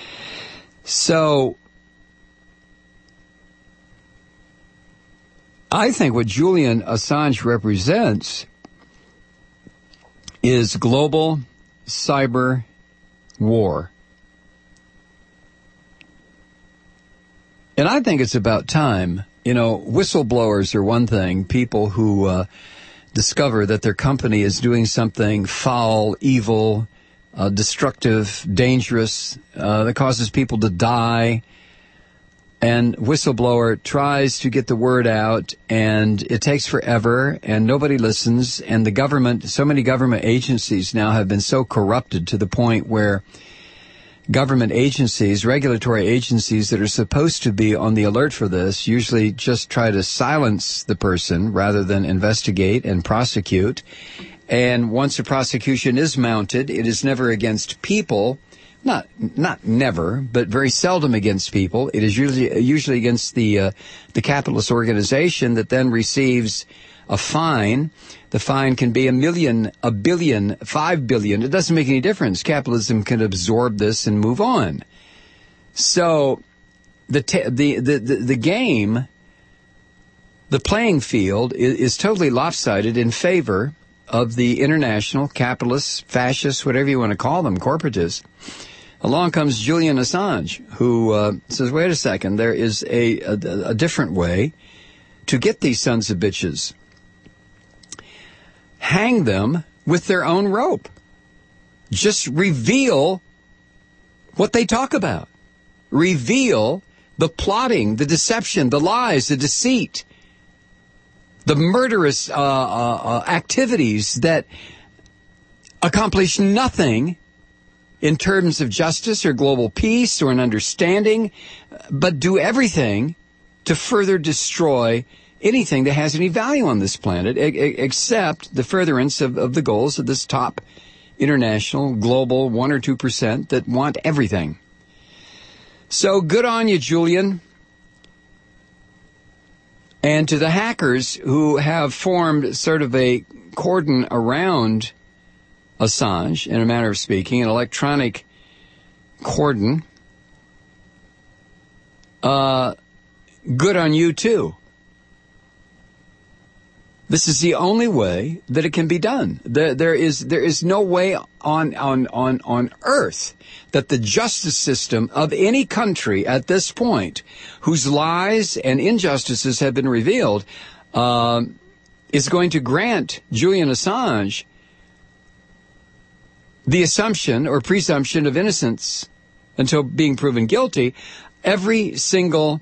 So I think what Julian Assange represents is global cyber war. And I think it's about time. You know, whistleblowers are one thing, people who uh, discover that their company is doing something foul, evil, uh, destructive, dangerous, uh, that causes people to die. And whistleblower tries to get the word out, and it takes forever, and nobody listens. And the government, so many government agencies now have been so corrupted to the point where government agencies, regulatory agencies that are supposed to be on the alert for this, usually just try to silence the person rather than investigate and prosecute. And once a prosecution is mounted, it is never against people. Not not never, but very seldom against people. It is usually usually against the uh, the capitalist organization that then receives a fine. The fine can be a million, a billion, five billion. It doesn't make any difference. Capitalism can absorb this and move on. So the t- the, the the the game, the playing field is, is totally lopsided in favor of the international capitalists, fascists, whatever you want to call them, corporatists. Along comes Julian Assange, who uh, says, wait a second, there is a, a, a different way to get these sons of bitches. Hang them with their own rope. Just reveal what they talk about. Reveal the plotting, the deception, the lies, the deceit, the murderous uh, uh, uh, activities that accomplish nothing in terms of justice or global peace or an understanding, but do everything to further destroy anything that has any value on this planet, except the furtherance of, of the goals of this top international, global one or two percent that want everything. So good on you, Julian. And to the hackers who have formed sort of a cordon around Assange, in a manner of speaking, an electronic cordon, uh, good on you too. This is the only way that it can be done. There, there is there is no way on on on on earth that the justice system of any country at this point, whose lies and injustices have been revealed, uh, is going to grant Julian Assange the assumption or presumption of innocence until being proven guilty. Every single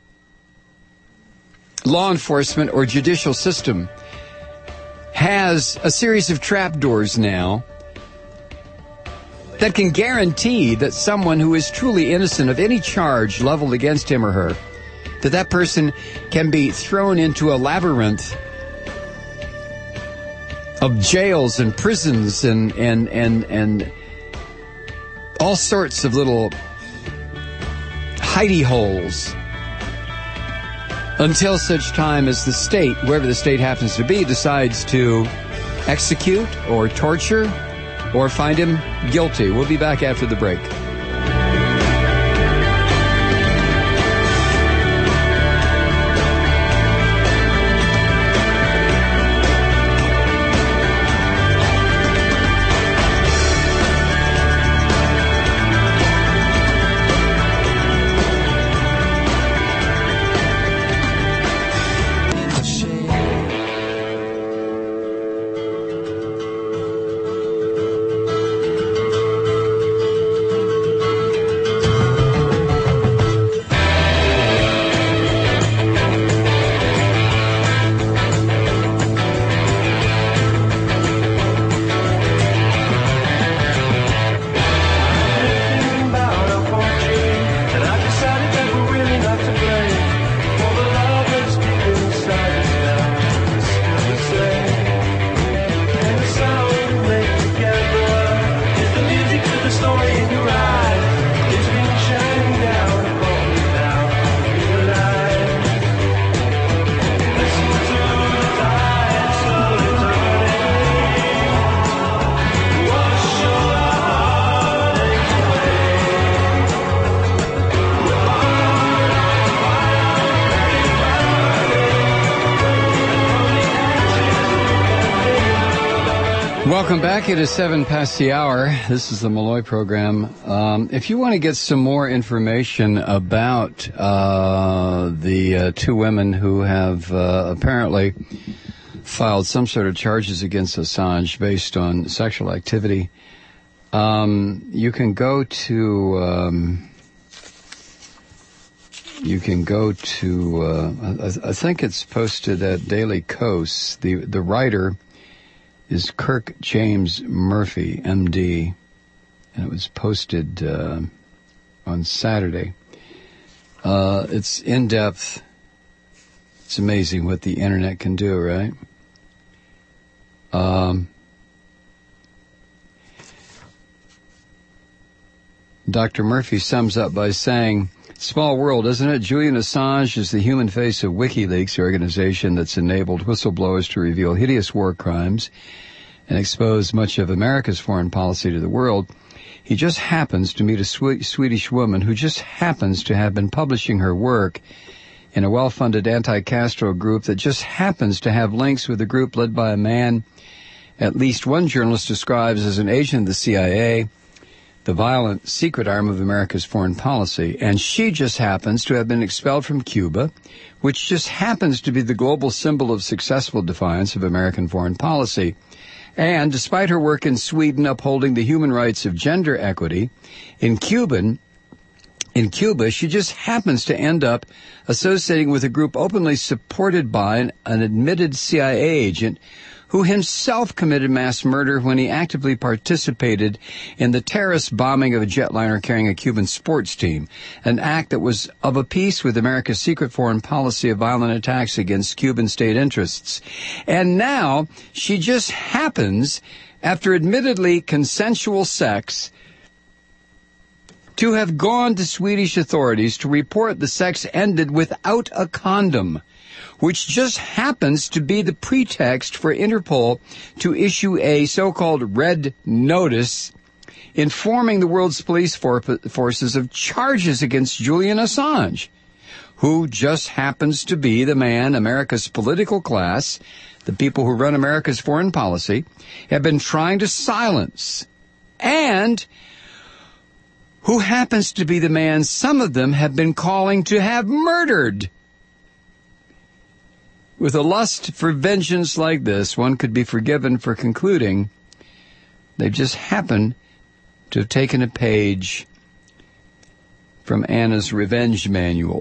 law enforcement or judicial system has a series of trapdoors now that can guarantee that someone who is truly innocent of any charge leveled against him or her, that that person can be thrown into a labyrinth of jails and prisons and and and and all sorts of little hidey holes until such time as the state, wherever the state happens to be, decides to execute or torture or find him guilty. We'll be back after the break. Welcome back. It is seven past the hour. This is the Malloy program. Um, if you want to get some more information about uh, the uh, two women who have uh, apparently filed some sort of charges against Assange based on sexual activity, um, you can go to um, you can go to uh, I, I think it's posted at Daily Kos. The the writer is Kirk James Murphy, M D, and it was posted uh, on Saturday. Uh, it's in-depth. It's amazing what the internet can do, right? Um, Doctor Murphy sums up by saying, small world, isn't it? Julian Assange is the human face of WikiLeaks, the organization that's enabled whistleblowers to reveal hideous war crimes and expose much of America's foreign policy to the world. He just happens to meet a swe- Swedish woman who just happens to have been publishing her work in a well-funded anti-Castro group that just happens to have links with a group led by a man at least one journalist describes as an agent of the C I A, the violent secret arm of America's foreign policy. And she just happens to have been expelled from Cuba, which just happens to be the global symbol of successful defiance of American foreign policy. And despite her work in Sweden upholding the human rights of gender equity, in Cuban, in Cuba, she just happens to end up associating with a group openly supported by an, an admitted C I A agent who himself committed mass murder when he actively participated in the terrorist bombing of a jetliner carrying a Cuban sports team, an act that was of a piece with America's secret foreign policy of violent attacks against Cuban state interests. And now she just happens, after admittedly consensual sex, to have gone to Swedish authorities to report the sex ended without a condom, which just happens to be the pretext for Interpol to issue a so-called red notice informing the world's police for- forces of charges against Julian Assange, who just happens to be the man America's political class, the people who run America's foreign policy, have been trying to silence, and who happens to be the man some of them have been calling to have murdered. With a lust for vengeance like this, one could be forgiven for concluding they've just happened to have taken a page from Anna's revenge manual.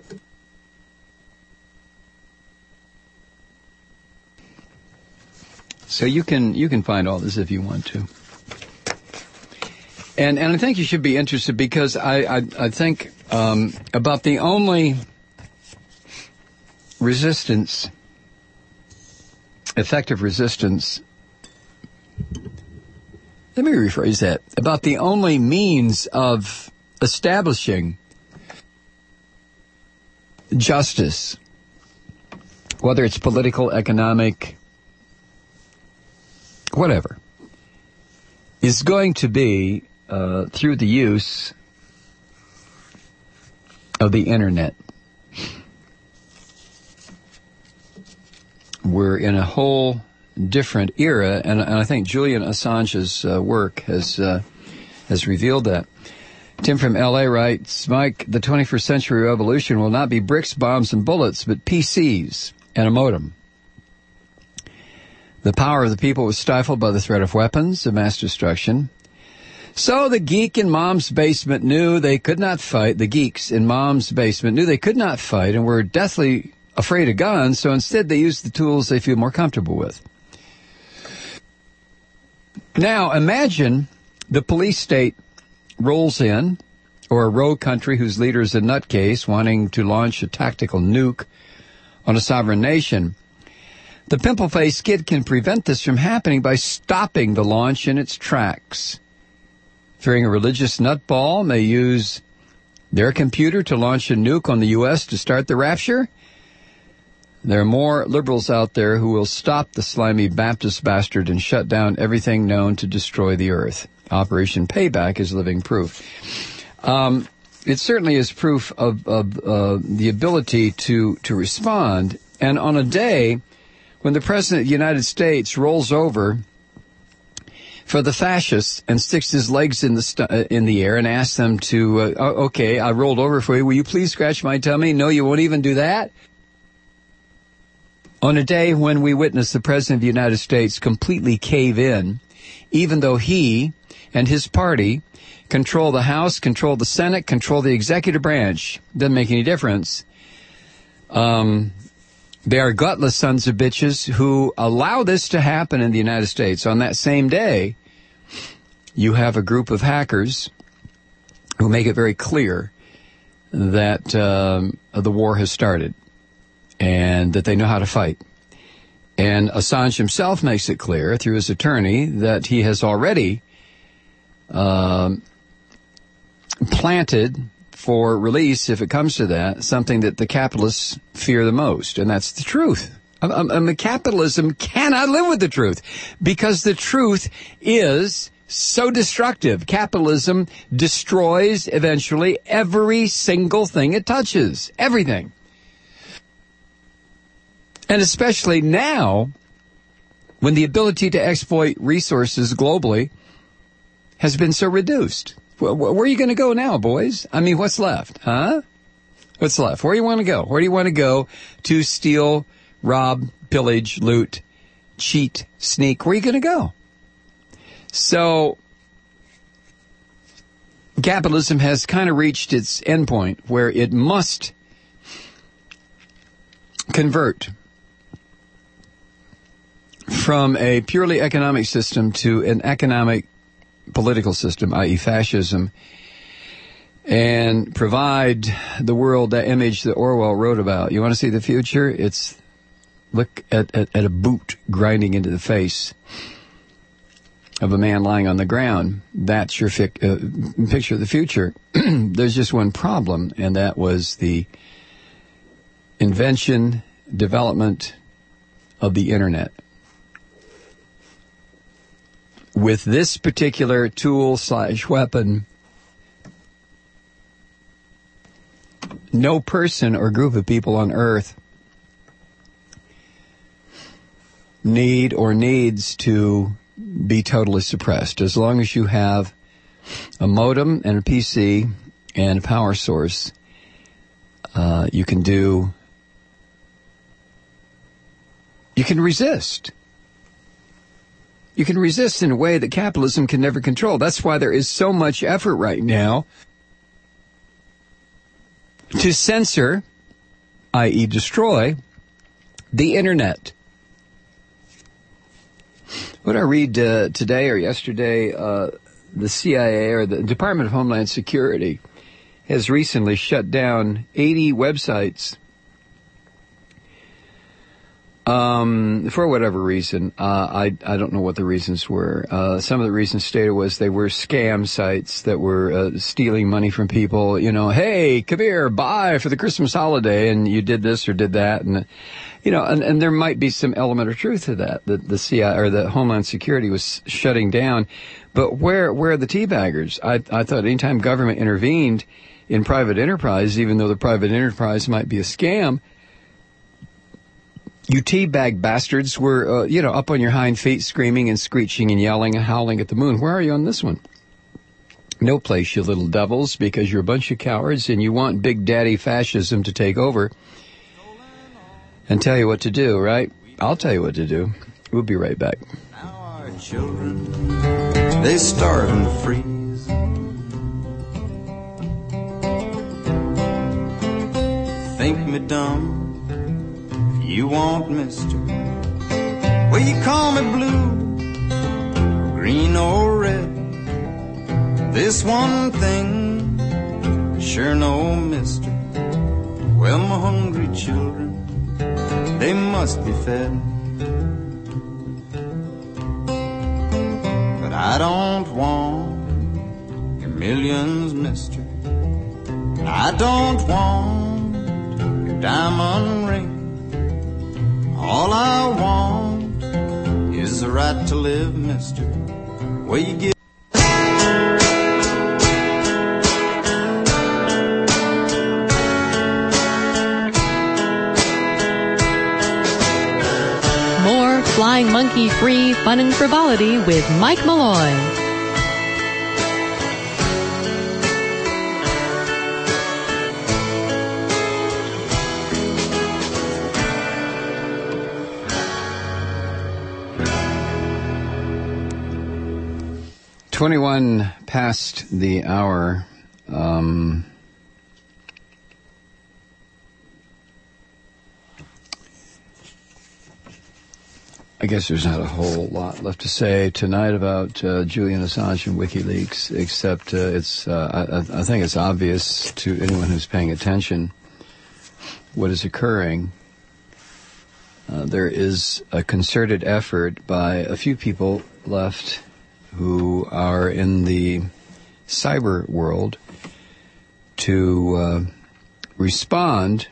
So you can you can find all this if you want to. And and I think you should be interested because I, I, I think um, about the only resistance effective resistance, let me rephrase that, about the only means of establishing justice, whether it's political, economic, whatever, is going to be uh, through the use of the internet. We're in a whole different era, and, and I think Julian Assange's uh, work has uh, has revealed that. Tim from L A writes, Mike, the twenty-first century revolution will not be bricks, bombs, and bullets, but P Cs and a modem. The power of the people was stifled by the threat of weapons of mass destruction. So the geek in Mom's basement knew they could not fight. The geeks in Mom's basement knew they could not fight and were deathly afraid of guns, so instead they use the tools they feel more comfortable with. Now, imagine the police state rolls in, or a rogue country whose leader is a nutcase wanting to launch a tactical nuke on a sovereign nation. The pimple-faced kid can prevent this from happening by stopping the launch in its tracks. Fearing a religious nutball may use their computer to launch a nuke on the U S to start the rapture. There are more liberals out there who will stop the slimy Baptist bastard and shut down everything known to destroy the earth. Operation Payback is living proof. Um, it certainly is proof of, of uh, the ability to, to respond. And on a day when the President of the United States rolls over for the fascists and sticks his legs in the st- uh, in the air and asks them to, uh, okay, I rolled over for you. Will you please scratch my tummy? No, you won't even do that. On a day when we witness the President of the United States completely cave in, even though he and his party control the House, control the Senate, control the executive branch, doesn't make any difference. Um, they are gutless sons of bitches who allow this to happen in the United States. On that same day, you have a group of hackers who make it very clear that um, the war has started and that they know how to fight. And Assange himself makes it clear through his attorney that he has already um, planted for release, if it comes to that, something that the capitalists fear the most, and that's the truth. Um, um, capitalism cannot live with the truth because the truth is so destructive. Capitalism destroys eventually every single thing it touches, everything. And especially now, when the ability to exploit resources globally has been so reduced. Where are you going to go now, boys? I mean, what's left, huh? What's left? Where do you want to go? Where do you want to go to steal, rob, pillage, loot, cheat, sneak? Where are you going to go? So, capitalism has kind of reached its endpoint where it must convert from a purely economic system to an economic political system, that is fascism, and provide the world that image that Orwell wrote about. You want to see the future? It's look at, at, at a boot grinding into the face of a man lying on the ground. That's your fic, uh, picture of the future. There's just one problem, and that was the invention, development of the Internet. With this particular tool slash weapon, no person or group of people on Earth need or needs to be totally suppressed. As long as you have a modem and a P C and a power source, uh, you can do, you can resist. You can resist in a way that capitalism can never control. That's why there is so much effort right now to censor, that is destroy, the Internet. What did I read uh, today or yesterday? Uh, the C I A, or the Department of Homeland Security, has recently shut down eighty websites Um, for whatever reason. Uh, I, I don't know what the reasons were. Uh, some of the reasons stated was they were scam sites that were, uh, stealing money from people. You know, hey, come here, buy for the Christmas holiday, and you did this or did that. And, you know, and, and there might be some element of truth to that, that the C I A or the Homeland Security was shutting down. But where, where are the teabaggers? I, I thought anytime government intervened in private enterprise, even though the private enterprise might be a scam, you teabag bastards were, uh, you know, up on your hind feet, screaming and screeching and yelling and howling at the moon. Where are you on this one? No place, you little devils, because you're a bunch of cowards and you want Big Daddy fascism to take over and tell you what to do, right? I'll tell you what to do. We'll be right back. Now our children, they starve and freeze. Think me dumb, you want mister. Well, you call me blue, green or red. This one thing, I sure know, mister. Well, my hungry children, they must be fed. But I don't want your millions, mister. I don't want your diamond ring. All I want is the right to live, mister. Where you get More Flying Monkey Free Fun and Frivolity with Mike Malloy. twenty-one past the hour. Um, I guess there's not a whole lot left to say tonight about uh, Julian Assange and WikiLeaks, except uh, it's. Uh, I, I think it's obvious to anyone who's paying attention what is occurring. Uh, there is a concerted effort by a few people left who are in the cyber world to uh, respond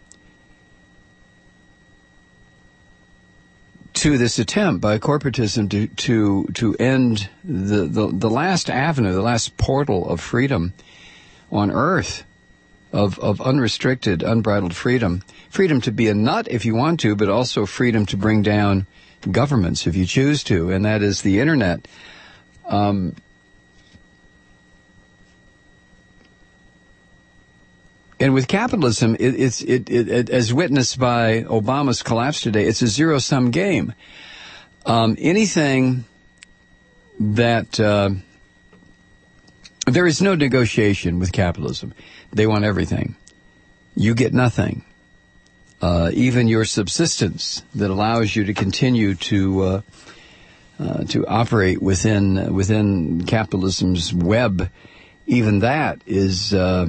to this attempt by corporatism to to, to end the, the, the last avenue, the last portal of freedom on earth, of, of unrestricted, unbridled freedom. Freedom to be a nut if you want to, but also freedom to bring down governments if you choose to, and that is the internet. Um, and with capitalism, it, it's it, it, it as witnessed by Obama's collapse today. It's a zero-sum game. Um, anything that uh, there is no negotiation with capitalism. They want everything. You get nothing. Uh, even your subsistence that allows you to continue to. Uh, Uh, to operate within uh, within capitalism's web, even that is uh,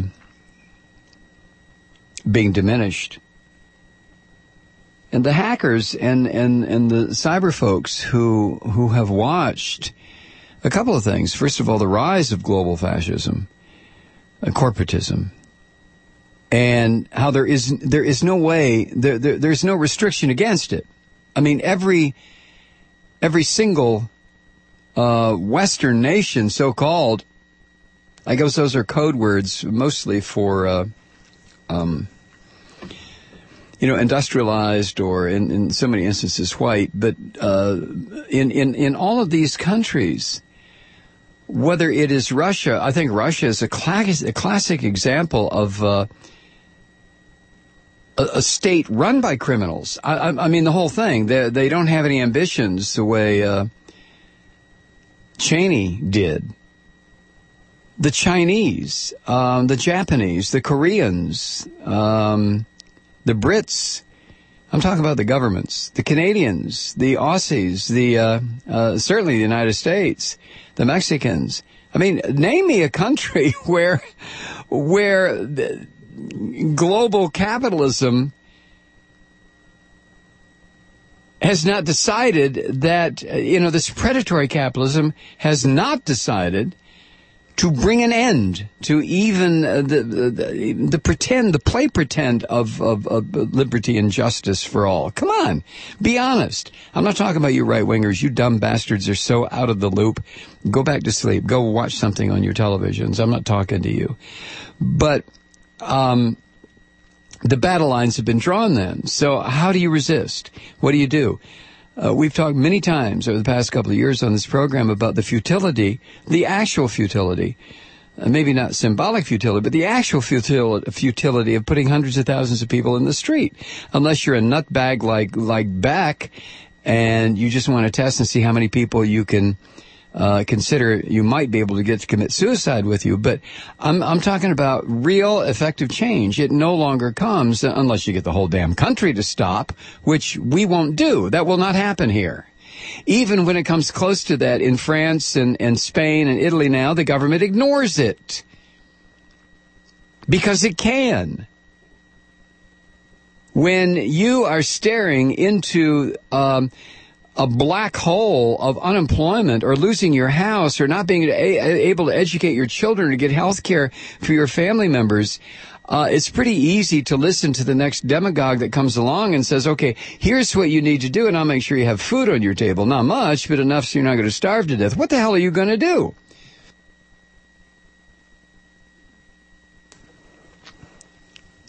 being diminished. And the hackers and, and, and the cyber folks who who have watched a couple of things. First of all, the rise of global fascism, uh, corporatism, and how there is there is no way there, there there's no restriction against it. I mean, every. Every single uh, Western nation, so-called, I guess those are code words mostly for, uh, um, you know, industrialized or in, in so many instances white. But uh, in, in, in all of these countries, whether it is Russia, I think Russia is a, class, a classic example of uh, a, a state run by criminals. I, I, I mean, the whole thing. They, they don't have any ambitions the way uh, Cheney did. The Chinese, um, the Japanese, the Koreans, um, the Brits. I'm talking about the governments, the Canadians, the Aussies, the uh, uh, certainly the United States, the Mexicans. I mean, name me a country where where the global capitalism has not decided that, you know, this predatory capitalism has not decided to bring an end to even uh, the, the the pretend, the play pretend of, of, of liberty and justice for all. Come on, be honest. I'm not talking about you right-wingers. You dumb bastards are so out of the loop. Go back to sleep. Go watch something on your televisions. I'm not talking to you. But um, the battle lines have been drawn then. So how do you resist? What do you do? Uh, we've talked many times over the past couple of years on this program about the futility, the actual futility, uh, maybe not symbolic futility, but the actual futility, futility of putting hundreds of thousands of people in the street. Unless you're a nutbag like, like Beck and you just want to test and see how many people you can uh, consider you might be able to get to commit suicide with you. But I'm, I'm talking about real effective change. It no longer comes unless you get the whole damn country to stop, which we won't do. That will not happen here. Even when it comes close to that in France and, and Spain and Italy now, the government ignores it. Because it can. When you are staring into um, a black hole of unemployment or losing your house or not being a- able to educate your children or get health care for your family members, uh, it's pretty easy to listen to the next demagogue that comes along and says, okay, here's what you need to do, and I'll make sure you have food on your table. Not much, but enough so you're not going to starve to death. What the hell are you going to do?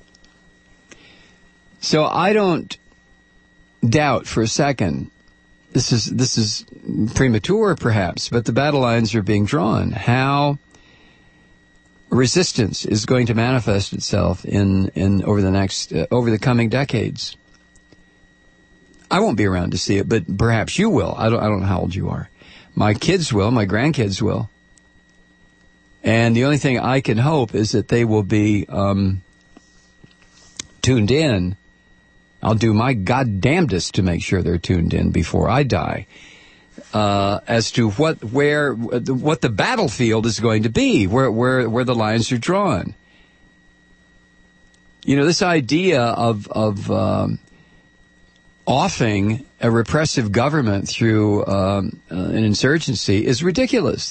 So I don't doubt for a second this is this is premature, perhaps, but the battle lines are being drawn. How resistance is going to manifest itself in, in over the next uh, over the coming decades. I won't be around to see it, but perhaps you will. I don't I don't know how old you are. My kids will, my grandkids will. And the only thing I can hope is that they will be um, tuned in. I'll do my goddamnedest to make sure they're tuned in before I die. Uh, as to what, where, what the battlefield is going to be, where, where, where the lines are drawn. You know, this idea of, of, um, offing a repressive government through, um, uh, an insurgency is ridiculous.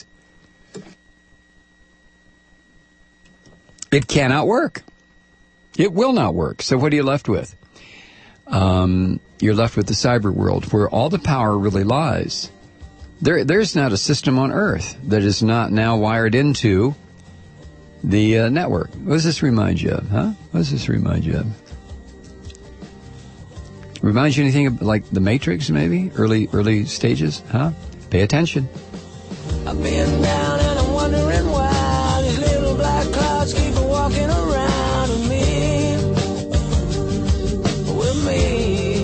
It cannot work. It will not work. So what are you left with? Um, you're left with the cyber world where all the power really lies. There, there's not a system on Earth that is not now wired into the uh, network. What does this remind you of, huh? What does this remind you of? Reminds you anything of, like the Matrix, maybe? Early, early stages, huh? Pay attention. I've been down and I'm wondering why these little black clouds keep walking around with me, with me.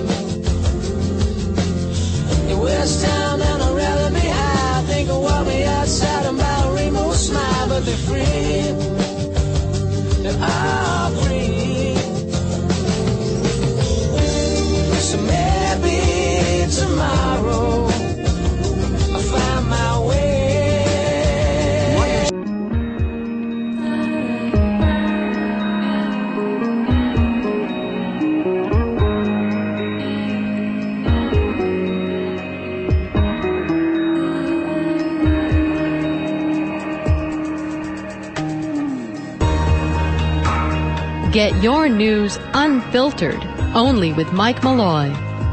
In West Town and I'd rather be high, think of what me outside and buy a rainbow smile, but they're free, they're all free. So maybe tomorrow I'll find my way. Get your news unfiltered, only with Mike Malloy.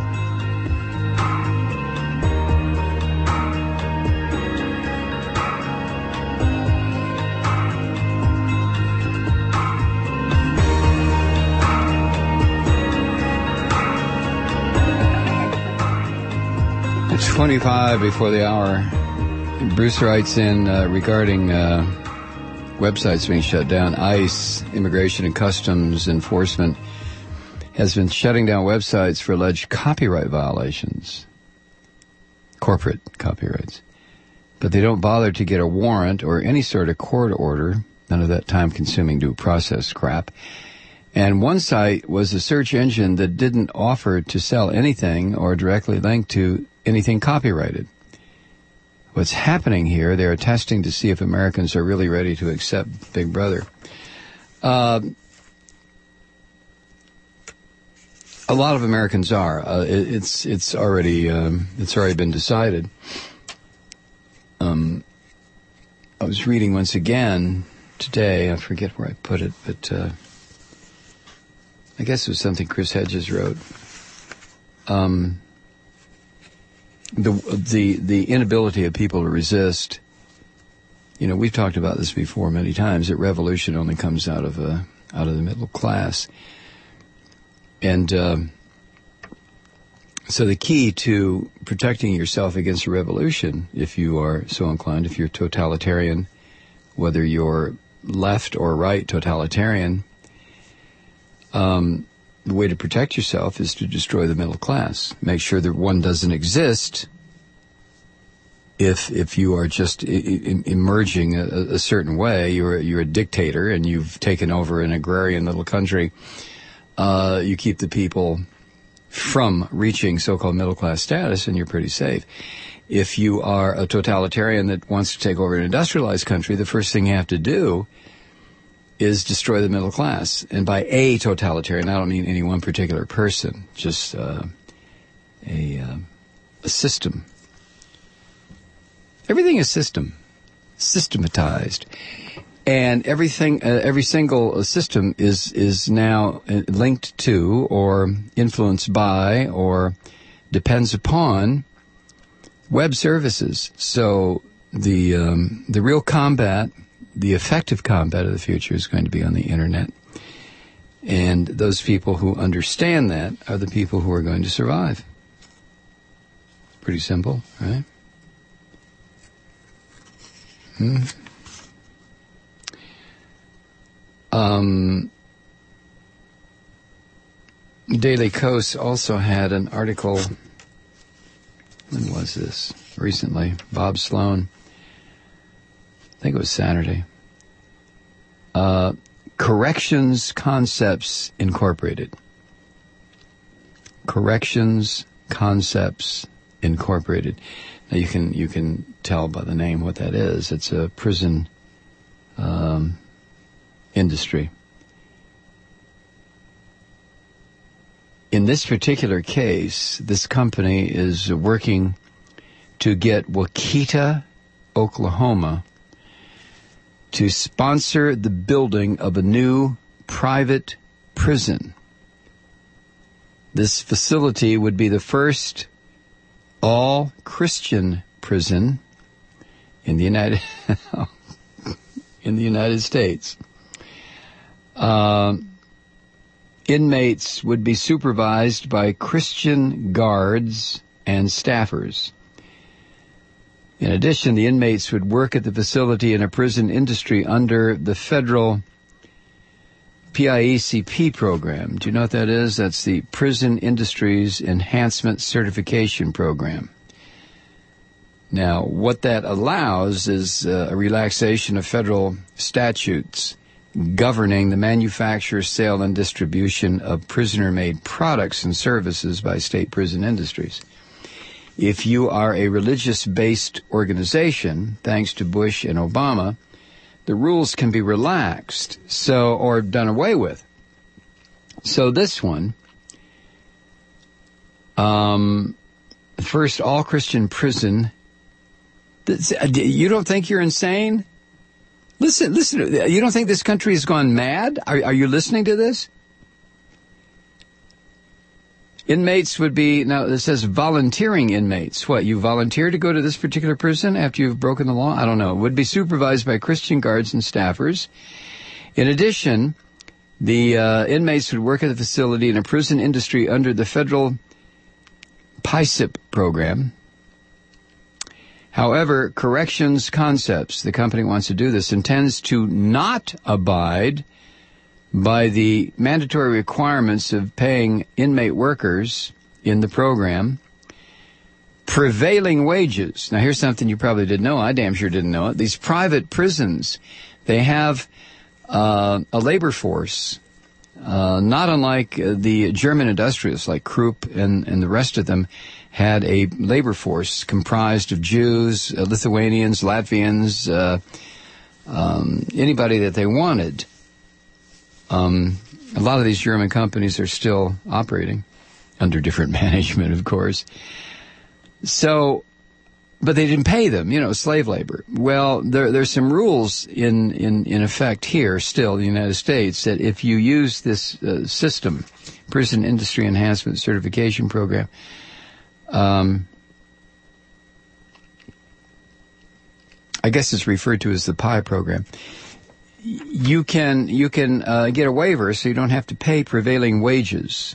It's twenty-five before the hour. Bruce writes in uh, regarding uh, websites being shut down. ICE, Immigration and Customs Enforcement, has been shutting down websites for alleged copyright violations, corporate copyrights. But they don't bother to get a warrant or any sort of court order, none of that time-consuming due process crap. And one site was a search engine that didn't offer to sell anything or directly link to anything copyrighted. What's happening here, they're testing to see if Americans are really ready to accept Big Brother. Uh, a lot of Americans are. Uh, it, it's it's already um, it's already been decided. Um, I was reading once again today. I forget where I put it, but uh, I guess it was something Chris Hedges wrote. Um. The, the the inability of people to resist. You know, we've talked about this before many times. That revolution only comes out of a out of the middle class, and uh, so the key to protecting yourself against a revolution, if you are so inclined, if you're totalitarian, whether you're left or right totalitarian, um, the way to protect yourself is to destroy the middle class. Make sure that one doesn't exist if if you are just I- I- emerging a, a certain way. You're, you're a dictator and you've taken over an agrarian little country. Uh, you keep the people from reaching so-called middle-class status and you're pretty safe. If you are a totalitarian that wants to take over an industrialized country, the first thing you have to do is destroy the middle class. And by a totalitarian, I don't mean any one particular person, just uh, a, uh, a system. Everything is system, systematized. And everything, uh, every single system is, is now linked to or influenced by or depends upon web services. So the um, the real combat, the effective combat of the future is going to be on the internet. And those people who understand that are the people who are going to survive. Pretty simple, right? Hmm. Um, Daily Kos also had an article, when was this? Recently. Bob Sloan. I think it was Saturday. Uh, Corrections Concepts Incorporated. Corrections Concepts Incorporated. Now you can you can tell by the name what that is. It's a prison um, industry. In this particular case, this company is working to get Wauketa, Oklahoma, to sponsor the building of a new private prison. This facility would be the first all-Christian prison in the United in the United States. Uh, inmates would be supervised by Christian guards and staffers. In addition, the inmates would work at the facility in a prison industry under the federal P I E C P program. Do you know what that is? That's the Prison Industries Enhancement Certification Program. Now, what that allows is uh, a relaxation of federal statutes governing the manufacture, sale, and distribution of prisoner-made products and services by state prison industries. If you are a religious-based organization, thanks to Bush and Obama, the rules can be relaxed, so or done away with. So this one, um, first all-Christian prison. This, you don't think you're insane? Listen, listen. You don't think this country has gone mad? Are, are you listening to this? Inmates would be, now it says volunteering inmates. What, you volunteer to go to this particular prison after you've broken the law? I don't know. Would be supervised by Christian guards and staffers. In addition, the uh, inmates would work at the facility in a prison industry under the federal P I C I P program. However, Corrections Concepts, the company wants to do this, intends to not abide by the mandatory requirements of paying inmate workers in the program prevailing wages. Now, here's something you probably didn't know. I damn sure didn't know it. These private prisons, they have uh, a labor force, uh, not unlike uh, the German industrialists like Krupp and, and the rest of them had a labor force comprised of Jews, uh, Lithuanians, Latvians, uh, um, anybody that they wanted. Um, a lot of these German companies are still operating under different management, of course. So, but they didn't pay them, you know, slave labor. Well, there, there's some rules in, in, in effect here still in the United States that if you use this uh, system, Prison Industry Enhancement Certification Program, um, I guess it's referred to as the P I program. You can you can uh, get a waiver so you don't have to pay prevailing wages.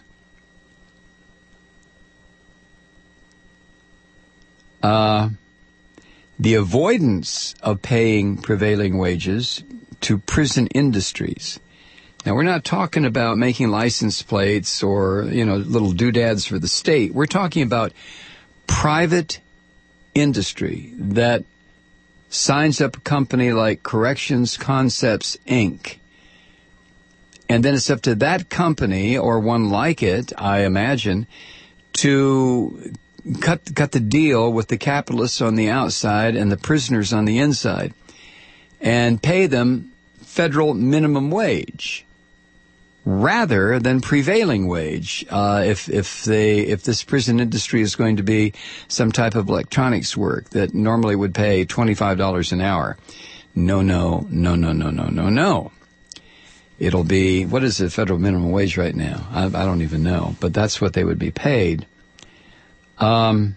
Uh, the avoidance of paying prevailing wages to prison industries. Now, we're not talking about making license plates or, you know, little doodads for the state. We're talking about private industry that signs up a company like Corrections Concepts, Incorporated. And then it's up to that company, or one like it, I imagine, to cut cut the deal with the capitalists on the outside and the prisoners on the inside and pay them federal minimum wage rather than prevailing wage. Uh, if if they if this prison industry is going to be some type of electronics work that normally would pay twenty-five dollars an hour, no, no, no, no, no, no, no, no. It'll be, what is the federal minimum wage right now? I, I don't even know, but that's what they would be paid. Um,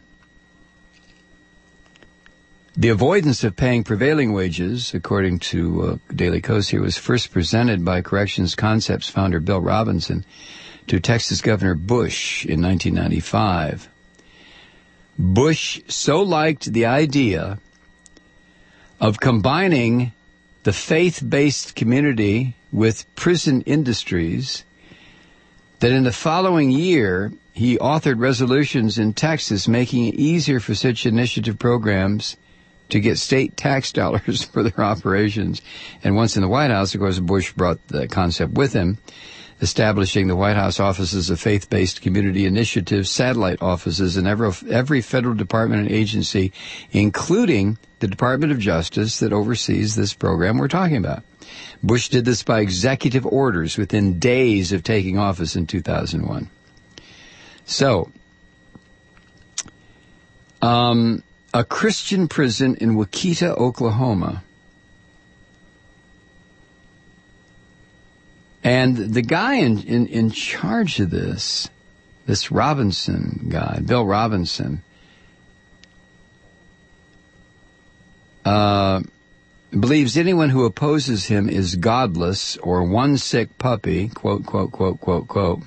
the avoidance of paying prevailing wages, according to uh, Daily Kos here, was first presented by Corrections Concepts founder Bill Robinson to Texas Governor Bush in nineteen ninety-five. Bush so liked the idea of combining the faith-based community with prison industries that in the following year he authored resolutions in Texas making it easier for such initiative programs to get state tax dollars for their operations. And once in the White House, of course, Bush brought the concept with him, establishing the White House offices of faith-based community initiatives, satellite offices in every, every federal department and agency, including the Department of Justice that oversees this program we're talking about. Bush did this by executive orders within days of taking office in two thousand one. So, um, a Christian prison in Wichita, Oklahoma. And the guy in, in, in charge of this, this Robinson guy, Bill Robinson, uh, believes anyone who opposes him is godless or one sick puppy, quote, quote, quote, quote, quote.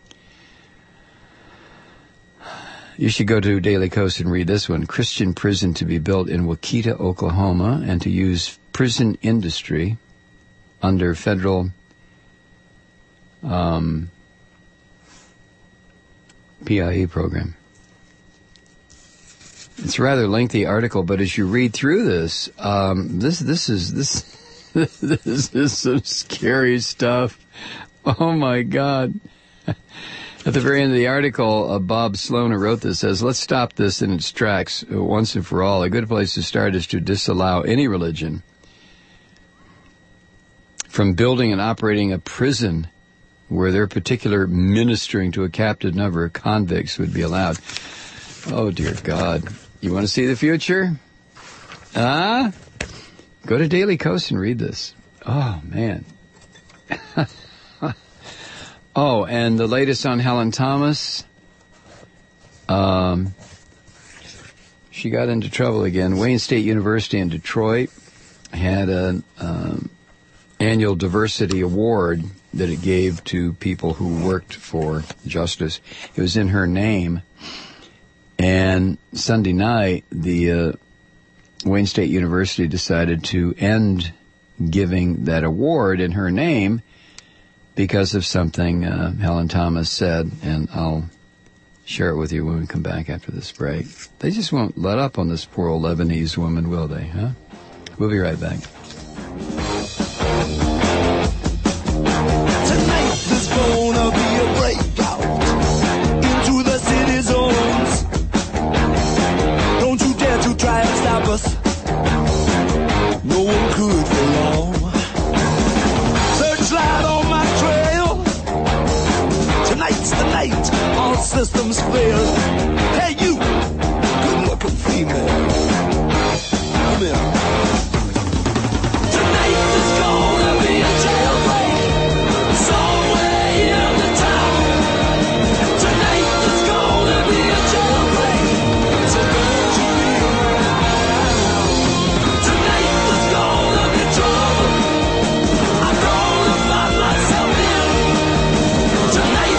You should go to Daily Kos and read this one. Christian prison to be built in Wichita, Oklahoma, and to use prison industry under federal um, P I E program. It's a rather lengthy article, but as you read through this, um, this this is this this is some scary stuff. Oh my God! At the very end of the article, uh, Bob Sloan, who wrote this, says, "Let's stop this in its tracks uh, once and for all. A good place to start is to disallow any religion from building and operating a prison where their particular ministering to a captive number of convicts would be allowed." Oh dear God! You want to see the future? Ah, go to Daily Kos and read this. Oh man. Oh, and the latest on Helen Thomas. Um, she got into trouble again. Wayne State University in Detroit had an um, annual diversity award that it gave to people who worked for justice. It was in her name. And Sunday night, the uh, Wayne State University decided to end giving that award in her name because of something uh, Helen Thomas said, and I'll share it with you when we come back after this break. They just won't let up on this poor old Lebanese woman, will they, huh? We'll be right back. Tonight there's gonna be a breakout into the city zones. Don't you dare to try and stop us. No one could for long. Searchlight on my trail. Tonight's the night all systems fail. Hey you, good looking female, come here. Tonight there's gonna be a jailbreak somewhere in the town. Tonight there's gonna be a jailbreak, so don't you be around. Tonight there's gonna be trouble. I'm gonna find myself in tonight.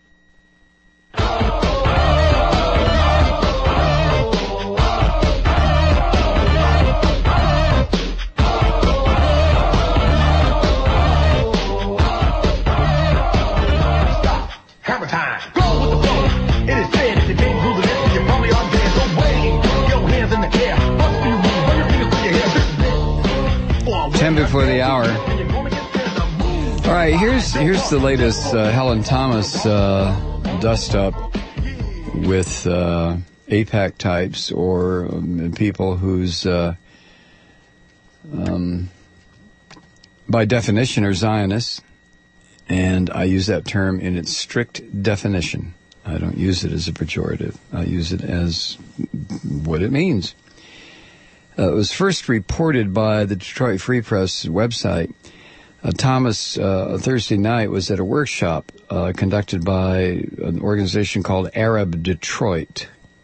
Hammer time. Go with the flow. It is said if you can't move the next, you probably are dead. So wave your hands in the air. Bust through, run your fingers through your hair. This is it. Ten before the hour. All right, here's here's the latest uh, Helen Thomas uh, dust up with uh, AIPAC types or um, people whose, uh, um, by definition, are Zionists. And I use that term in its strict definition. I don't use it as a pejorative. I use it as what it means. Uh, it was first reported by the Detroit Free Press website. Uh, Thomas, uh, Thursday night, was at a workshop uh, conducted by an organization called Arab Detroit.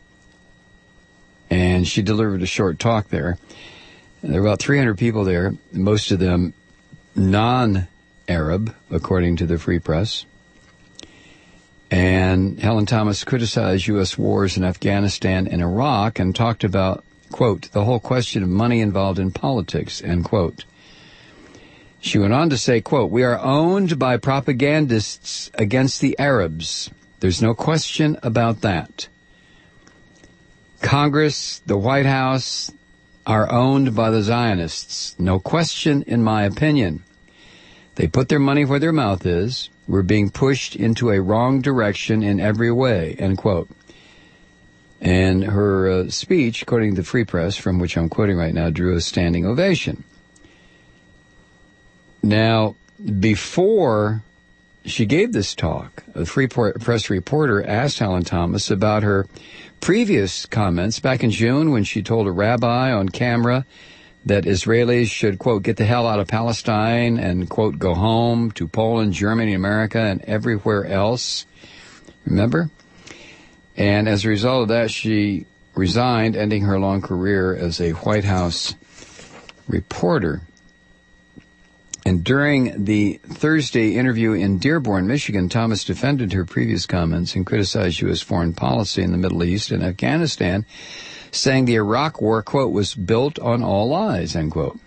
And she delivered a short talk there. And there were about three hundred people there, most of them non-Arab, according to the Free Press. And Helen Thomas criticized U S wars in Afghanistan and Iraq and talked about, quote, the whole question of money involved in politics, end quote. She went on to say, quote, we are owned by propagandists against the Arabs. There's no question about that. Congress, the White House, are owned by the Zionists. No question, in my opinion. They put their money where their mouth is. We're being pushed into a wrong direction in every way, end quote. And her uh, speech, according to the Free Press, from which I'm quoting right now, drew a standing ovation. Now, before she gave this talk, a Free Press reporter asked Helen Thomas about her previous comments back in June when she told a rabbi on camera that Israelis should, quote, get the hell out of Palestine and, quote, go home to Poland, Germany, America, and everywhere else. Remember? And as a result of that, she resigned, ending her long career as a White House reporter. And during the Thursday interview in Dearborn, Michigan, Thomas defended her previous comments and criticized U S foreign policy in the Middle East and Afghanistan, saying the Iraq war, quote, was built on all lies, end quote.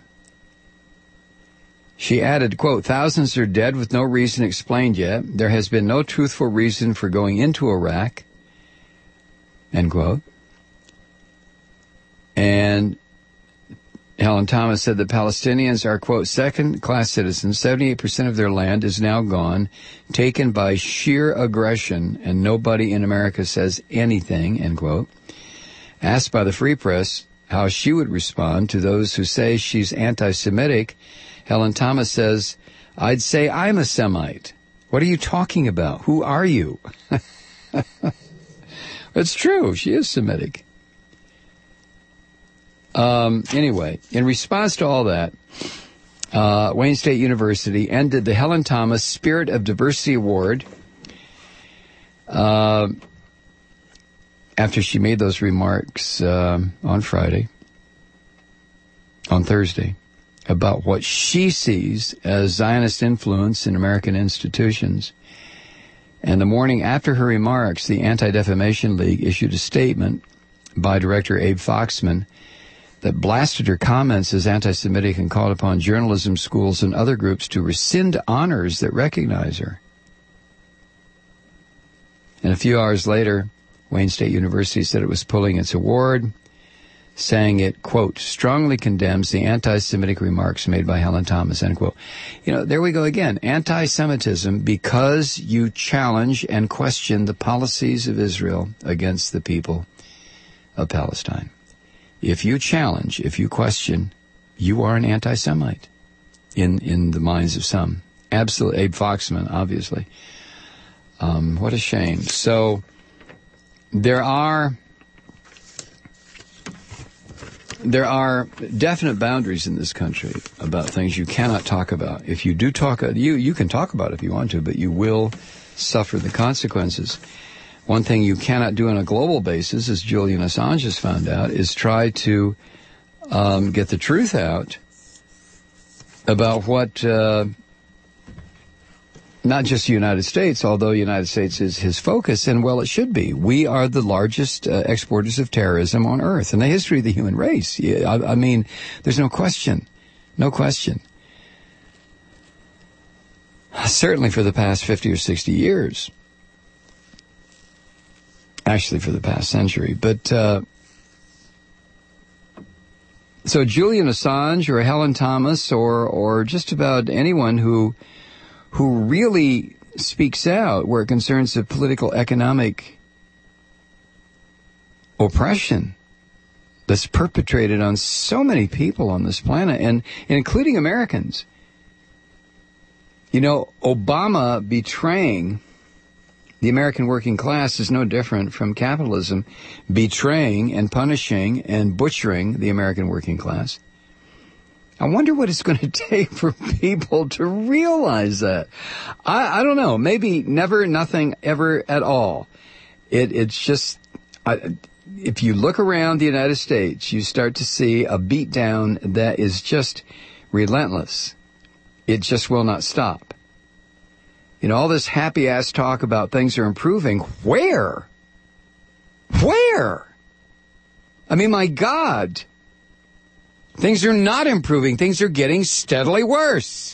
She added, quote, thousands are dead with no reason explained yet. There has been no truthful reason for going into Iraq, end quote. And Helen Thomas said the Palestinians are, quote, second-class citizens. seventy-eight percent of their land is now gone, taken by sheer aggression, and nobody in America says anything, end quote. Asked by the Free Press how she would respond to those who say she's anti-Semitic, Helen Thomas says, I'd say I'm a Semite. What are you talking about? Who are you? It's true. She is Semitic. Um, anyway, in response to all that, uh, Wayne State University ended the Helen Thomas Spirit of Diversity Award uh, after she made those remarks uh, on Friday, on Thursday, about what she sees as Zionist influence in American institutions. And the morning after her remarks, the Anti-Defamation League issued a statement by Director Abe Foxman that blasted her comments as anti-Semitic and called upon journalism schools and other groups to rescind honors that recognize her. And a few hours later, Wayne State University said it was pulling its award, saying it, quote, strongly condemns the anti-Semitic remarks made by Helen Thomas, end quote. You know, there we go again. Anti-Semitism because you challenge and question the policies of Israel against the people of Palestine. If you challenge, if you question, you are an anti-Semite in, in the minds of some. Absolutely. Abe Foxman, obviously. Um, what a shame. So there are there are definite boundaries in this country about things you cannot talk about. If you do talk, you, you can talk about it if you want to, but you will suffer the consequences. One thing you cannot do on a global basis, as Julian Assange has found out, is try to um, get the truth out about what, uh, not just the United States, although the United States is his focus, and well, it should be. We are the largest uh, exporters of terrorism on earth in the history of the human race. I, I mean, there's no question. No question. Certainly for the past fifty or sixty years. Actually, for the past century. But, uh, so Julian Assange or Helen Thomas or, or just about anyone who, who really speaks out where it concerns the political, economic oppression that's perpetrated on so many people on this planet, and, and including Americans. You know, Obama betraying the American working class is no different from capitalism betraying and punishing and butchering the American working class. I wonder what it's going to take for people to realize that. I, I don't know. Maybe never, nothing, ever at all. It, it's just, I, if you look around the United States, you start to see a beatdown that is just relentless. It just will not stop. You know, all this happy-ass talk about things are improving. Where? Where? I mean, my God. Things are not improving. Things are getting steadily worse.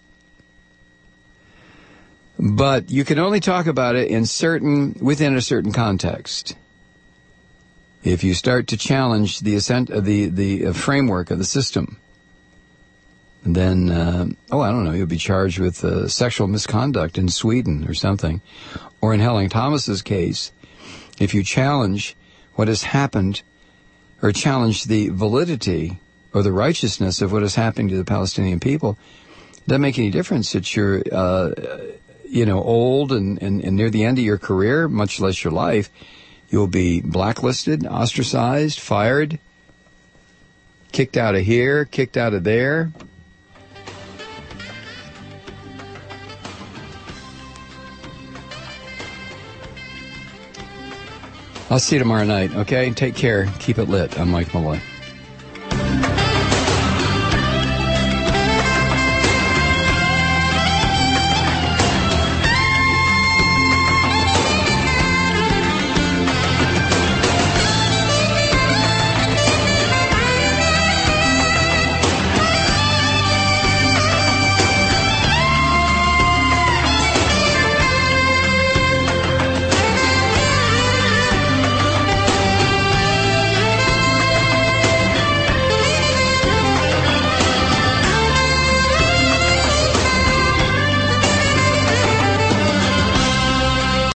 But you can only talk about it in certain, within a certain context. If you start to challenge the ascent, uh, the the uh, framework of the system, then uh, oh, I don't know, you'll be charged with uh, sexual misconduct in Sweden or something, or in Helen Thomas's case, if you challenge what has happened, or challenge the validity or the righteousness of what is happening to the Palestinian people, it doesn't make any difference that you're, uh, you know, old and, and, and near the end of your career, much less your life. You'll be blacklisted, ostracized, fired, kicked out of here, kicked out of there. I'll see you tomorrow night, okay? Take care. Keep it lit. I'm Mike Malloy.